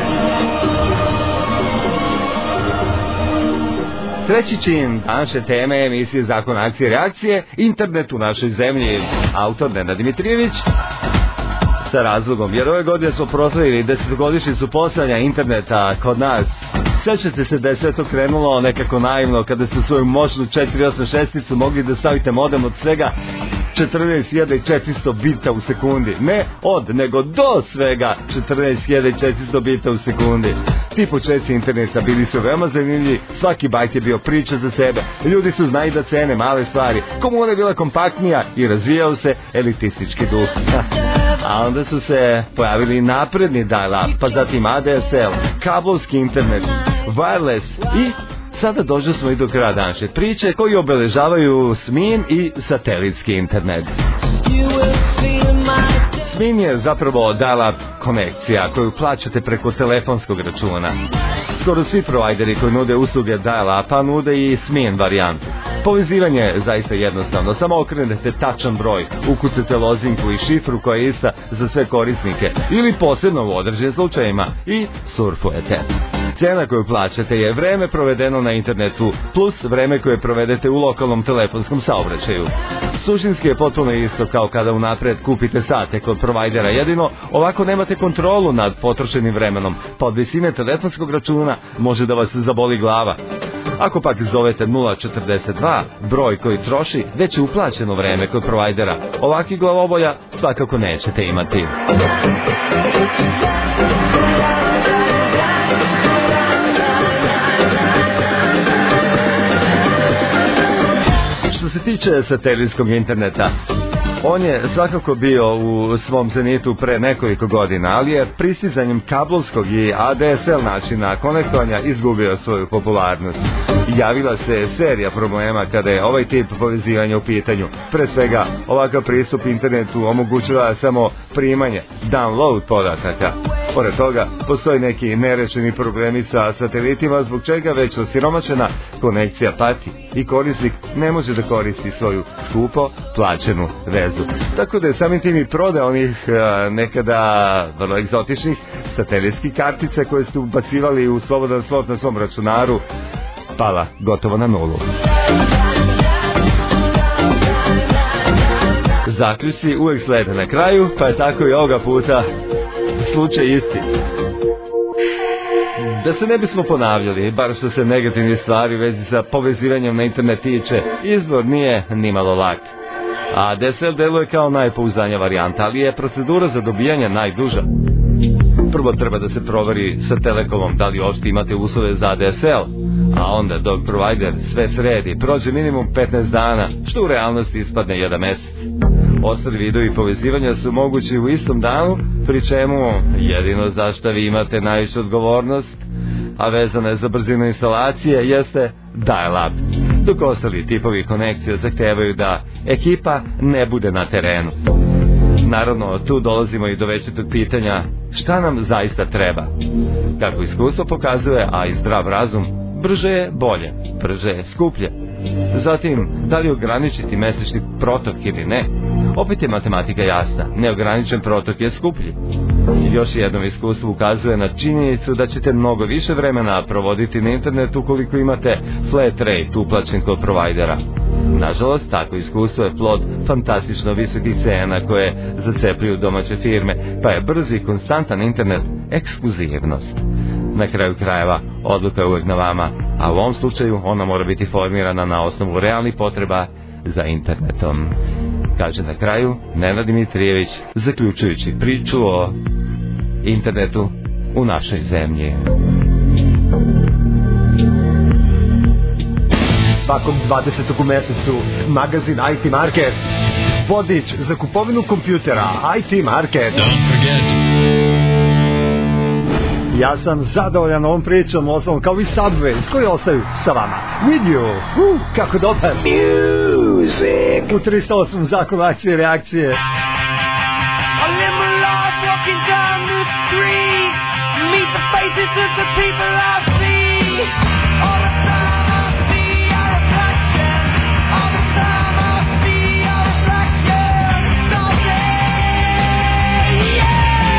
Speaker 1: Treći čin današnje teme emisije zakon akcije i reakcije, internet u našoj zemlji. Autor Nenad Dimitrijević. Sa razlogom, jer ove godine smo proslavili 10-godišnjicu postojanja interneta kod nas. Sjećate se da je sve to krenulo nekako naivno kada ste svoju moćnu 486-icu mogli da stavite modem od svega 14.400 bita u sekundi. Ne od, nego do svega 14.400 bita u sekundi. Ti početci interneta bili su veoma zanimljivi, svaki bajt je bio priča za sebe. Ljudi su znali da cene male stvari, komuna je bila kompaktnija i razvijao se elitistički duh. A onda su se pojavili napredni dial-up, pa zatim ADSL, kabelski internet, wireless i sada došli smo i do kraja današnje priče koji obeležavaju SMIN i satelitski internet. SMIN je zapravo dial-up konekcija koju plaćate preko telefonskog računa. Skoro svi provajderi koji nude usluge dial-upa nude i SMIN varijantu. Povezivanje je zaista jednostavno, samo okrenete tačan broj, ukucate lozinku i šifru koja je ista za sve korisnike ili posebno u određenim slučajima i surfujete. Cena koju plaćate je vreme provedeno na internetu plus vreme koje provedete u lokalnom telefonskom saobraćaju. Suštinski je potpuno isto kao kada unapred kupite sate kod provajdera, jedino ovako nemate kontrolu nad potrošenim vremenom, pa od visine telefonskog računa može da vas zaboli glava. Ako pak zovete 042, broj koji troši već je uplaćeno vreme kod provajdera, ovakvih glavobolja svakako nećete imati. Što se tiče satelitskog interneta, on je svakako bio u svom zenitu pre nekoliko godina, ali je pristizanjem kablovskog i ADSL načina konektovanja izgubio svoju popularnost. Javila se serija problema kada je ovaj tip povezivanja u pitanju. Pre svega, ovakav pristup internetu omogućava samo primanje, download podataka. Pored toga, postoji neki nerešeni problemi sa satelitima, zbog čega već osiromašena konekcija pati i korisnik ne može da koristi svoju skupo plaćenu vezu. Tako da je samim tim i prodaja onih nekada vrlo egzotičnih satelitskih kartica koje ste ubacivali u slobodan slot na svom računaru pala gotovo na nulu. Zaključci uvek slede na kraju, pa je tako i ovoga puta slučaj isti. Da se ne bismo ponavljali, bar što se negativnih stvari u vezi sa povezivanjem na internet tiče, izbor nije nimalo lak. ADSL deluje kao najpouzdanija varijanta, ali je procedura za dobijanje najduža. Prvo treba da se proveri sa Telekomom da li uopšte imate uslove za ADSL, a onda dok provajder sve sredi, prođe minimum 15 dana, što u realnosti ispadne 1 mesec. Ostali vidovi povezivanja su mogući u istom danu, pri čemu jedino za što vi imate najveću odgovornost, a vezano je za brzinu instalacije, jeste dial-up, dok ostali tipovi konekcija zahtevaju da ekipa ne bude na terenu. Naravno, tu dolazimo i do večitog pitanja šta nam zaista treba. Kako iskustvo pokazuje, a i zdrav razum, brže je bolje, brže je skuplje. Zatim, da li ograničiti mesečni protok ili ne? Opet je matematika jasna, neograničen protok je skuplji. Još jedno iskustvo ukazuje na činjenicu da ćete mnogo više vremena provoditi na internetu ukoliko imate flat rate uplaćen kod provajdera. Nažalost, tako iskustvo je plod fantastično visokih cena koje zacepljuju domaće firme, pa je brzi i konstantan internet ekskluzivnost. Na kraju krajeva, odluka je uvek na vama, a u ovom slučaju ona mora biti formirana na osnovu realnih potreba za internetom. Kaže na kraju Nenad Dimitrijević, zaključujući priču o internetu u našoj zemlji.
Speaker 3: Svakog 20. u mesecu magazin IT Market, vodič za kupovinu kompjutera IT Market. Ja sam zadovoljan ovom pričom, osnovom kao i Subway, koji ostaju sa vama. With you, kako dobar music. U 308 zakon akcije i reakcije.
Speaker 9: I live my life walking down the street, meet the faces of the people I see. All the time I see our reflection, all the time I see our reflection. It's all day, yeah.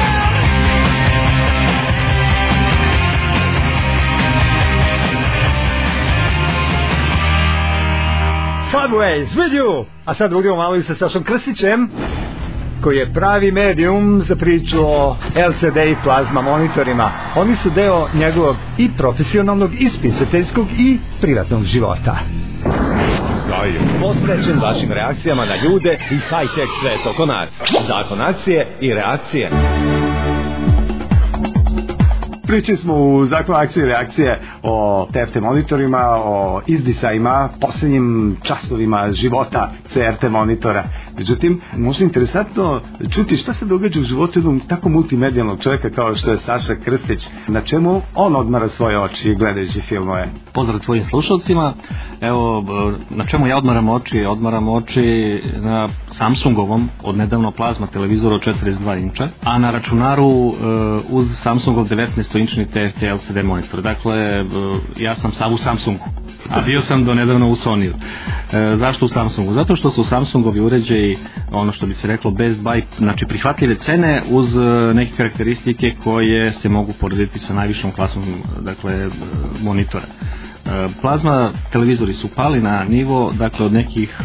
Speaker 3: Subways, with you! A sad budemo malo i sa Sašom Krstićem, koji je pravi medijum za priču o LCD i plazma monitorima. Oni su deo njegovog i profesionalnog, i spisateljskog, i privatnog života.
Speaker 4: Posvećen vašim reakcijama na ljude i high-tech svet oko nas. Zakon akcije i reakcije.
Speaker 3: Pričali smo u zakonu akcije i reakcije o TFT monitorima, o izdisajima, posljednjim časovima života CRT monitora. Međutim, možda je interesantno čuti šta se događa u životu jednog tako multimedijalnog čovjeka kao što je Saša Krstić. Na čemu on odmara svoje oči gledajući filmove?
Speaker 13: Pozdrav tvojim slušalcima. Evo, na čemu ja odmaram oči? Odmaram oči na Samsungovom od nedavno plazma televizoru od 42 inča, a na računaru uz Samsungov 19-inčni TFT LCD monitor. Dakle, ja sam sav u Samsungu, a bio sam do nedavno u Sonyu. Zašto u Samsungu? Zato što su Samsungovi uređaji, ono što bi se reklo best buy, znači prihvatljive cene uz neke karakteristike koje se mogu porediti sa najvišom klasom, dakle, monitora. Plazma televizori su pali na nivo, dakle, od nekih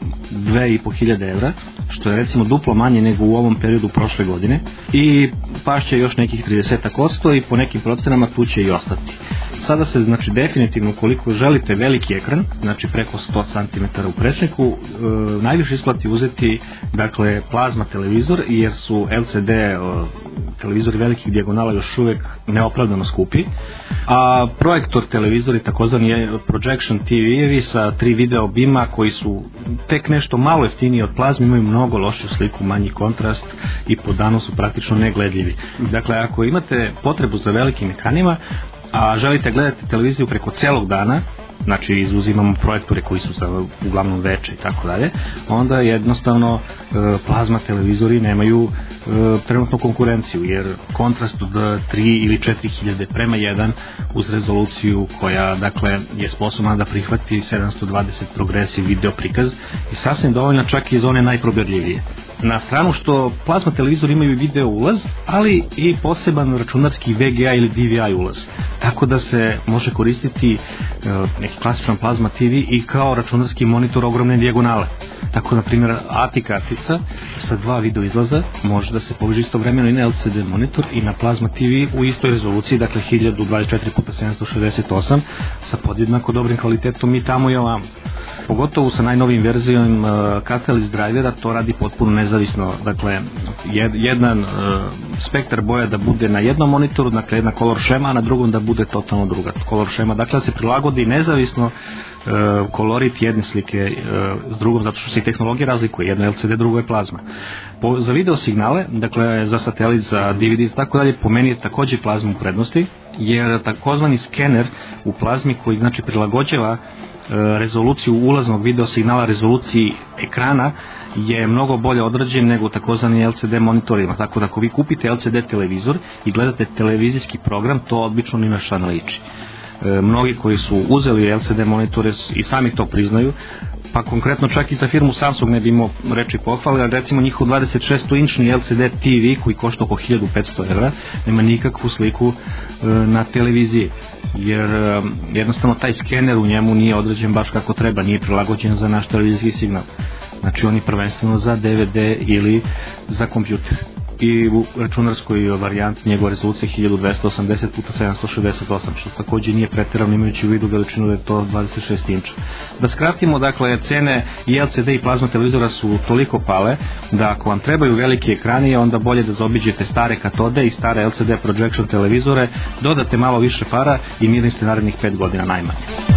Speaker 13: 2500 evra, što je recimo duplo manje nego u ovom periodu prošle godine, i pašće još nekih 30% i po nekim procenama tu će i ostati. Sada se, znači, definitivno, ukoliko želite veliki ekran, znači preko 100 cm u prečniku, najviše isplati uzeti, dakle, plazma televizor, jer su LCD televizori velikih dijagonala još uvijek neopravdano skupi, a projektor televizori, takozvani projection TV-evi sa 3 video bima koji su tek nešto malo jeftiniji od plazme, imaju mnogo lošiju sliku, manji kontrast i po danu su praktično negledljivi. Dakle, ako imate potrebu za velikim ekranima, a želite gledati televiziju preko celog dana, znači izuzimamo projektore koji su uglavnom veče i tako dalje, onda jednostavno plazma televizori nemaju trenutno konkurenciju, jer kontrast od 3 ili 4000 prema 1 uz rezoluciju koja, dakle, je sposobna da prihvati 720 progresiv video prikaz i sasvim dovoljna čak i za one najproberljivije. Na stranu što plazma televizor imaju video ulaz, ali i poseban računarski VGA ili DVI ulaz, tako da se može koristiti neki klasičan plazma TV i kao računarski monitor ogromne dijagonale. Tako, na primjer, ATI kartica sa 2 video izlaza može da se poveže istovremeno i na LCD monitor i na plazma TV u istoj rezoluciji, dakle 1024x768 sa podjednako dobrim kvalitetom i tamo i ovamo. Pogotovo sa najnovijim verzijom Catalyst drivera to radi potpuno nezavisno, dakle jedan spektar boja da bude na jednom monitoru, dakle jedna color šema, a na drugom da bude totalno druga color šema, dakle da se prilagodi nezavisno kolorit jedne slike s drugom, zato što se i tehnologija razlikuje, jedno je LCD, drugo je plazma. Za video signale, dakle za satelit, za DVD i tako dalje, po meni je također plazma u prednosti, jer takozvani skener u plazmi koji, znači, prilagođava rezoluciju ulaznog video signala rezoluciji ekrana je mnogo bolje odrađen nego takozvani LCD monitorima, tako da ako vi kupite LCD televizor i gledate televizijski program, to odbično ni na šta ne liči. Mnogi koji su uzeli LCD monitore i sami to priznaju, pa konkretno čak i za firmu Samsung ne bi imao reči pohvale, ali recimo njihov 26-inčni LCD TV koji košta oko 1500 evra nema nikakvu sliku na televiziji, jer jednostavno taj skener u njemu nije određen baš kako treba, nije prilagođen za naš televizijski signal. Znači on je prvenstveno za DVD ili za kompjuter. I u računarskoj varijanti njegova rezolucija 1280x768, što također nije pretjerano imajući u vidu veličinu da je to 26 inča. Da skratimo, dakle, cene i LCD i plazma televizora su toliko pale da ako vam trebaju veliki ekrani, onda bolje da zaobiđete stare katode i stare LCD projection televizore, dodate malo više para i mirni ste narednih 5 godina najmanje.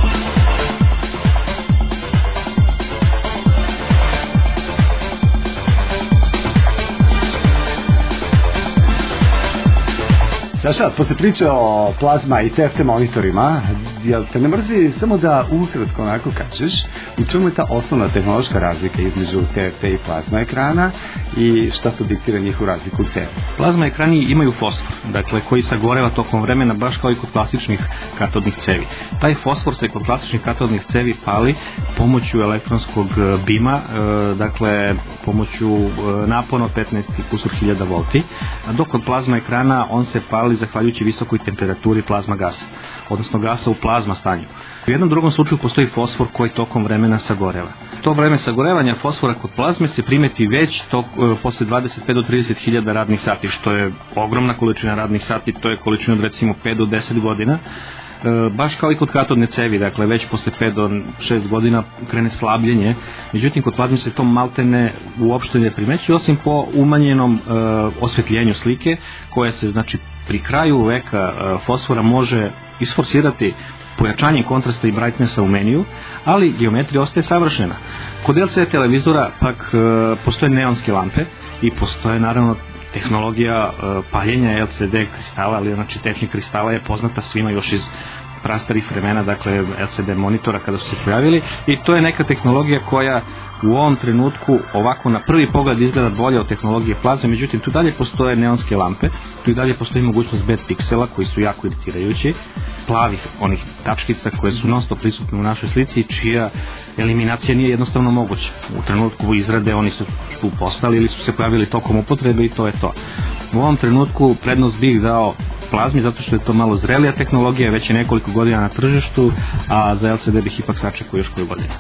Speaker 3: Saša, posle priče o plazma i TFT monitorima, jel te ne mrzi samo da ukratko onako kažeš u čemu je ta osnovna tehnološka razlika između TFT i plazma ekrana i šta to diktira njihovu razliku u ceni?
Speaker 13: Plazma ekrani imaju fosfor, dakle, koji sagoreva tokom vremena baš kao i kod klasičnih katodnih cevi. Taj fosfor se kod klasičnih katodnih cevi pali pomoću elektronskog bima, dakle pomoću napona od 15.000 volti, dok kod plazma ekrana on se pali zahvaljujući visokoj temperaturi plazma gasa, odnosno gasa u plazma stanju. U jednom drugom slučaju postoji fosfor koji tokom vremena sagoreva. To vreme sagorevanja fosfora kod plazme se primeti već posle 25 do 30.000 radnih sati, što je ogromna količina radnih sati, to je količina od recimo 5 do 10 godina. Baš kao i kod katodne cevi, dakle već posle 5 do 6 godina krene slabljenje, međutim kod plazme se to maltene uopšte ne primećuje, osim po umanjenom osvetljenju slike, koja se, znači, pri kraju veka fosfora može isforsirati pojačanje kontrasta i brightnessa u meniju, ali geometrija ostaje savršena. Kod LCD televizora pak postoje neonske lampe i postoje naravno tehnologija paljenja LCD kristala, ali znači tehnika kristala je poznata svima još iz prastarih vremena, dakle LCD monitora kada su se pojavili, i to je neka tehnologija koja u ovom trenutku ovako na prvi pogled izgleda bolje od tehnologije plazme, međutim tu dalje postoje neonske lampe, tu i dalje postoji mogućnost bed piksela koji su jako iritirajući, plavih onih tačkica koje su non stop prisutne u našoj slici, čija eliminacija nije jednostavno moguća. U trenutku izrade oni su tu postali ili su se pojavili tokom upotrebe i to je to. U ovom trenutku prednost bih dao plazmi zato što je to malo zrelija tehnologija, već je nekoliko godina na tržištu, a za LCD bih ipak sačekao još koju godinu.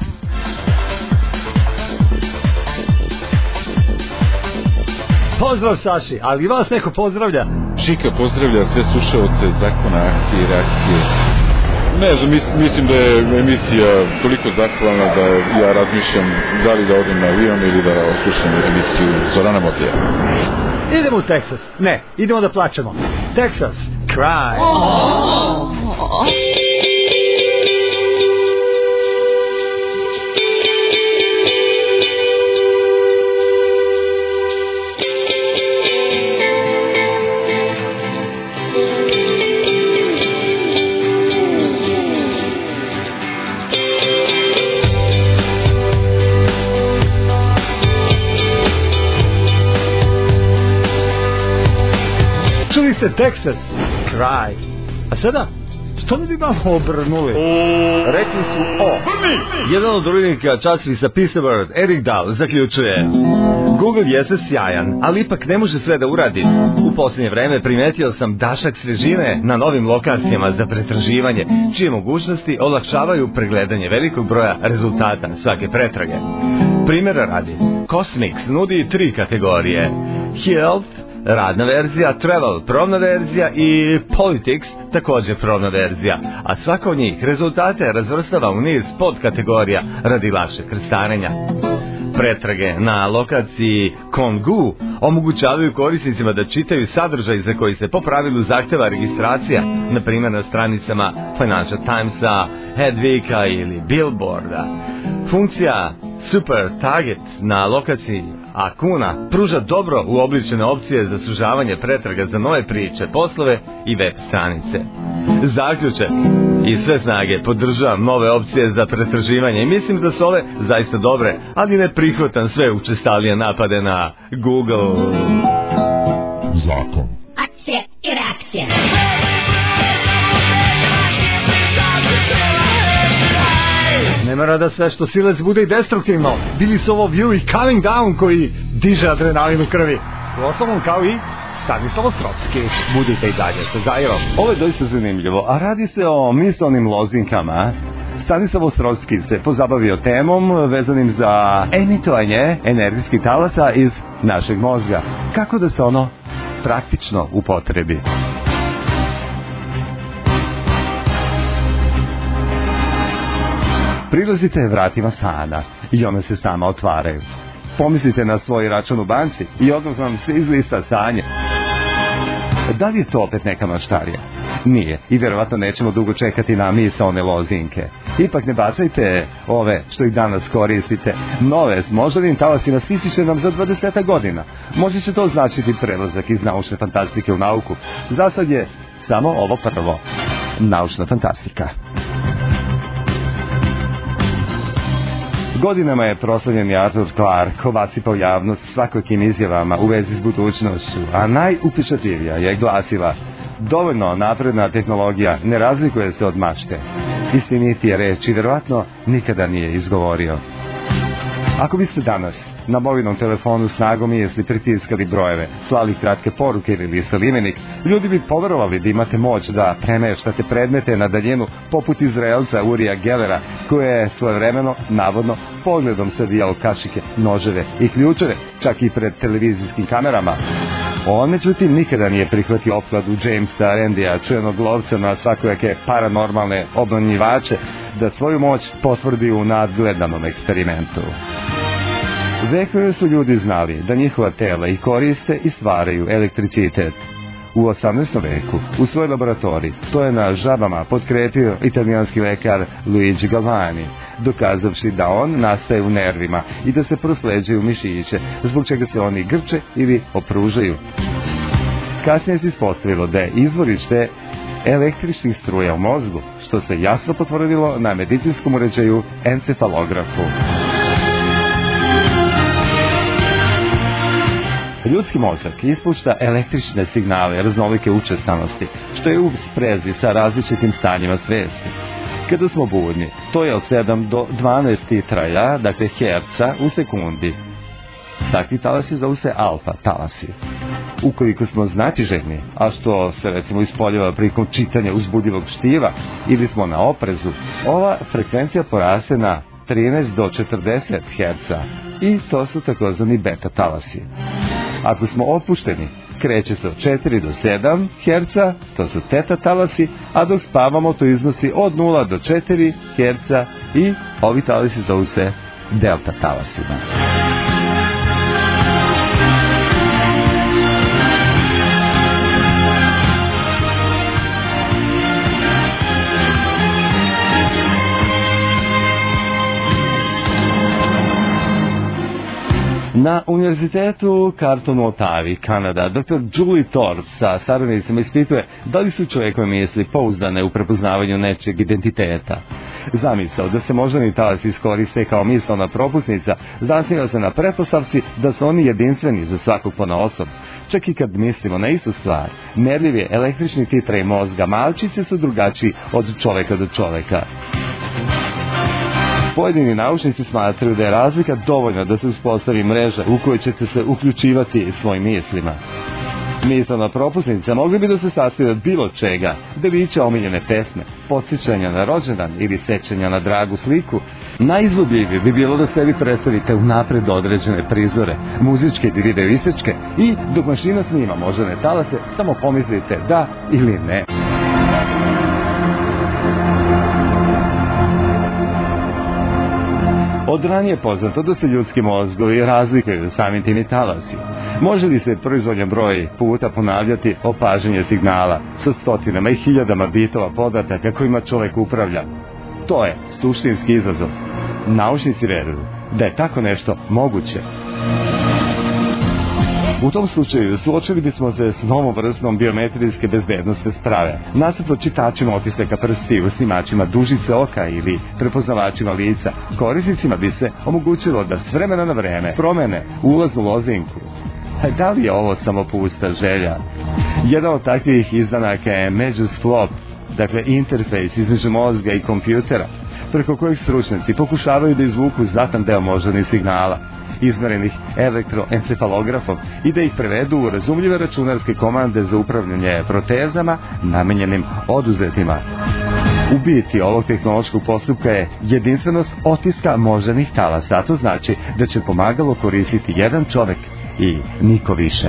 Speaker 3: Pozdrav Saši, ali vas neko pozdravlja?
Speaker 14: Šika pozdravlja sve slušaoce Zakona akcije i reakcije. Ne znam, mislim da je emisija toliko zahvalna da ja razmišljam da li da odem na avion ili da slušam emisiju Zorana Motija.
Speaker 3: Idemo u Texas. Ne, idemo da plačemo. Texas, cry. Čuli ste Texas, cry. A sada, što ne bi vam obrnuli?
Speaker 1: Rekli su o. Jedan od urednika časopisa Peace Award, Eric Dahl, zaključuje: Google jeste sjajan, ali ipak ne može sve da uradi. U posljednje vreme primetio sam dašak svežine na novim lokacijama za pretraživanje, čije mogućnosti olakšavaju pregledanje velikog broja rezultata svake pretrage. Primjera radi, Cosmix nudi 3 kategorije: Health, radna verzija, Travel, probna verzija i Politics, također probna verzija, a svaka od njih rezultate razvrstava u niz podkategorija radi lakšeg krstarenja. Pretrage na lokaciji Kongu omogućavaju korisnicima da čitaju sadržaj za koji se po pravilu zahteva registracija, na primjer na stranicama Financial Timesa, Hedvika ili Billboarda. Funkcija Super Target na lokaciji Akuna pruža dobro uobličene opcije za sužavanje pretraga za nove priče, poslove i web stranice. Zaključak: i sve snage podržavam nove opcije za pretraživanje i mislim da su ove zaista dobre, ali ne prihvatam sve učestalije napade na Google.
Speaker 15: Zakon.
Speaker 16: Akcija i reakcija.
Speaker 3: Ne mora da sve što silec bude i destruktivno. Bili su ovo View i Coming Down koji diže adrenalin u krvi. U osnovom kao i Stanislav Ostrovski. Budite i dalje sa Zairom.
Speaker 1: Ovo je doista zanimljivo, a radi se o mislnim lozinkama. Stanislav Ostrovski se pozabavio temom vezanim za emitovanje energijskih talasa iz našeg mozga. Kako da se ono praktično upotrebi? Prilazite vratima stana i one se sama otvaraju. Pomislite na svoj račun u banci i odmah vam se izlista stanje. Da li je to opet neka maštarija? Nije, i vjerovatno nećemo dugo čekati na misaone lozinke. Ipak ne bacajte ove što ih danas koristite. Nove s moždanim talasima stići nam za 20 godina. Možda će to značiti prelazak iz naučne fantastike u nauku. Za sad je samo ovo prvo. Naučna fantastika. Godinama je proslavljeni Arthur Clarke obasipao javnost svakojakim izjavama u vezi s budućnošću, a najupečatljivija je glasila: dovoljno napredna tehnologija ne razlikuje se od mašte. Istinitije reči vjerovatno nikada nije izgovorio. Ako biste danas na mobilnom telefonu snagom jesli pritiskali brojeve, slali kratke poruke ili listali imenik, ljudi bi poverovali da imate moć da premeštate predmete na daljinu poput Izraelca Urija Gelera, koji je svojevremeno, navodno, pogledom savijao kašike, noževe i ključeve, čak i pred televizijskim kamerama. On, međutim, nikada nije prihvatio opkladu Jamesa Randya, čuvenog lovca na svakojake paranormalne obmanjivače, da svoju moć potvrdi u nadgledanom eksperimentu. Vekove su ljudi znali da njihova tela i koriste i stvaraju elektricitet. u 18. veku u svojoj laboratoriji. To je na žabama potkrijepio italijanski lekar Luigi Galvani, dokazavši da on nastaje u nervima i da se prosleđuju u mišiće, zbog čega se oni grče ili opružaju. Kasnije se ispostavilo da je izvorište električnih struja u mozgu, što se jasno potvrdilo na medicinskom uređaju encefalografu. Ljudski mozak ispušta električne signale raznolike učestanosti, što je u sprezi sa različitim stanjima svesti. Kada smo budni, to je od 7 do 12 titraja, dakle herca u sekundi. Takvi talasi zovu se alfa talasi. Ukoliko smo znatiželjni, a što se recimo ispoljava prilikom čitanja uzbudljivog štiva ili smo na oprezu, ova frekvencija poraste na 13 do 40 herca i to su takozvani beta talasi. Ako smo opušteni, kreće se od 4 do 7 herca, to su teta talasi, a dok spavamo to iznosi od 0 do 4 herca i ovi talasi zovu se delta talasima. Na univerzitetu Carleton u Otavi, Kanada, dr. Julie Thorpe sa saradnicima ispituje da li su čovjekove misli pouzdane u prepoznavanju nečeg identiteta. Zamisao da se moždani talasi iskoriste kao misaona propusnica zasniva se na pretpostavci da su oni jedinstveni za svakog ponaosob. Čak i kad mislimo na istu stvar, merljivi električni titraji mozga malčice su drugačiji od čovjeka do čovjeka. Pojedini naučnici smatraju da je razlika dovoljna da se uspostavi mreža u kojoj ćete se uključivati svojim mislima. Misaona propusnica mogli bi da se sastoji od bilo čega, delića omiljene pesme, podsjećanja na rođendan ili sećanja na dragu sliku. Najizvodljivije bi bilo da sebi predstavite unapred određene prizore, muzičke ili videoisečke i dok mašina snima moždane talase, samo pomislite da ili ne. Od ranije poznato da se ljudski mozgovi razlikuju samim tim i talasi. Može li se proizvoljan broj puta ponavljati opažanje signala sa stotinama i hiljadama bitova podataka kojima čovjek upravlja? To je suštinski izazov. Naučnici veruju da je tako nešto moguće. U tom slučaju suočili bismo se s novom vrstom biometrijske bezbednostne sprave. Nasuprot čitačima otisaka prstiju, snimačima dužice oka ili prepoznavačima lica, korisnicima bi se omogućilo da s vremena na vreme promene ulaznu lozinku. Da li je ovo samo pusta želja? Jedan od takvih izdanaka je međusklop, dakle interfejs između mozga i kompjutera, preko kojih stručnjaci pokušavaju da izvuku znatan deo moždanih signala, izmerenih elektroencefalografom i da ih prevedu u razumljive računarske komande za upravljanje protezama namenjenim oduzetima. U biti ovog tehnološkog postupka je jedinstvenost otiska moždanih talasa, a to znači da će pomagalo koristiti jedan čovjek i niko više.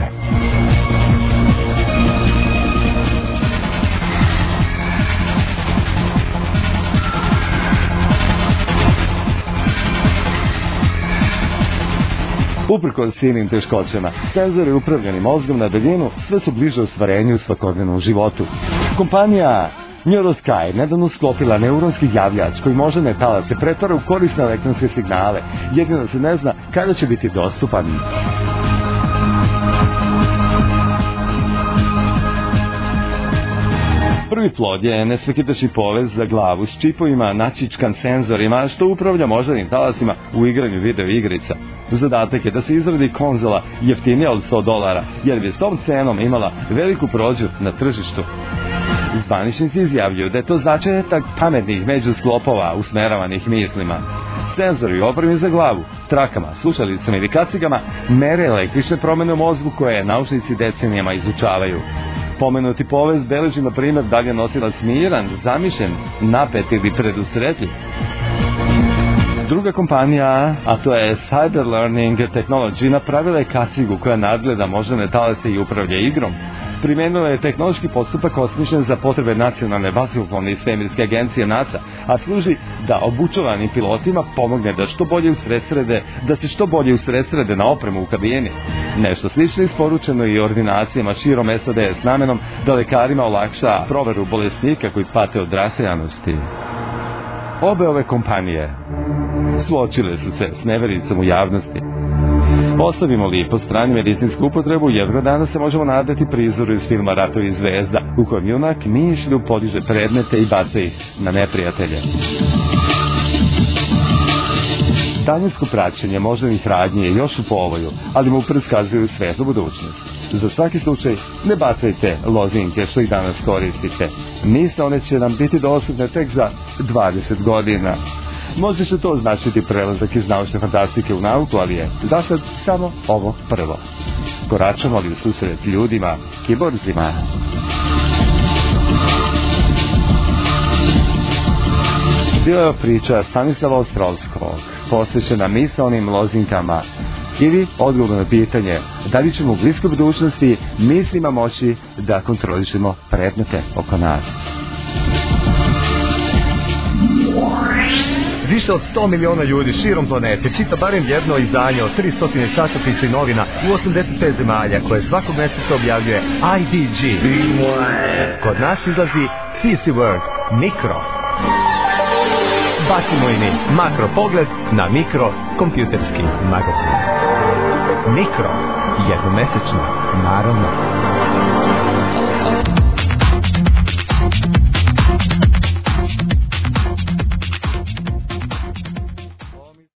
Speaker 1: Uprkos silnim teškoćama, senzori upravljani mozgom na daljinu sve su bliže ostvarenju u svakodnevnom životu. Kompanija NeuroSky nedavno sklopila neuronski javljač koji moždane talase pretvara u korisne elektronske signale, jedino se ne zna kada će biti dostupan. Prvi plod je nesvekidašnji povez za glavu s čipovima načičkan senzorima što upravlja moždanim talasima u igranju video igrica. Zadatak je da se izradi konzola jeftinija od $100, jer bi s tom cenom imala veliku prođu na tržištu. Zvaničnici izjavljuju da je to začetak pametnih međusklopova usmeravanih mislima. Senzori u opremi za glavu, trakama, slušalicama ili kacigama mere električne promjene u mozgu koje naučnici decenijama izučavaju. Pomenuti povez beleži, na primjer, da li je nosilac miran, zamišljen, napet ili predusretljiv. Druga kompanija, a to je Cyber Learning Technology, napravila je kacigu koja nadgleda moždane talase i upravlja igrom. Primenila je tehnološki postupak osmišljen za potrebe nacionalne vazduhoplovne i svemirske agencije NASA, a služi da obučavanim pilotima pomogne da se što bolje usredsrede na opremu u kabini. Nešto slično isporučeno i ordinacijama širom SAD s namenom da lekarima olakša proveru bolesnika koji pate od rasejanosti. Obe ove kompanije suočile su se s nevericom u javnosti. Ostavimo li po strani medicinsku upotrebu, jednog dana se možemo nadati prizoru iz filma Ratovi zvezda, u kojem junak mišlju podiže predmete i baca ih na neprijatelje. Daljinsko praćenje moždanih radnji je još u povoju, ali mu predskazuju svetlu budućnost. Za svaki slučaj ne bacajte lozinke što ih danas koristite. One će nam biti dostupne tek za 20 godina. Može se to značiti prelazak iz naučne fantastike u nauku, ali je za sad samo ovo prvo. Koračamo li u susret ljudima, kiborzima? Bila je priča Stanislava Ostrovskog, posvećena misaonim lozinkama. I vi odgovor na pitanje, da li ćemo u bliskoj budućnosti mislima moći da kontrolišemo predmete oko nas?
Speaker 3: Više od 100 miliona ljudi širom planete čita barem jedno izdanje od 300 časopisa i novina u 85 zemalja koje svakog mjeseca objavljuje IDG. Kod nas izlazi PC World Mikro. Bacimo i mi makro pogled na mikro kompjuterski magazin. Mikro, jednomesečno, naravno.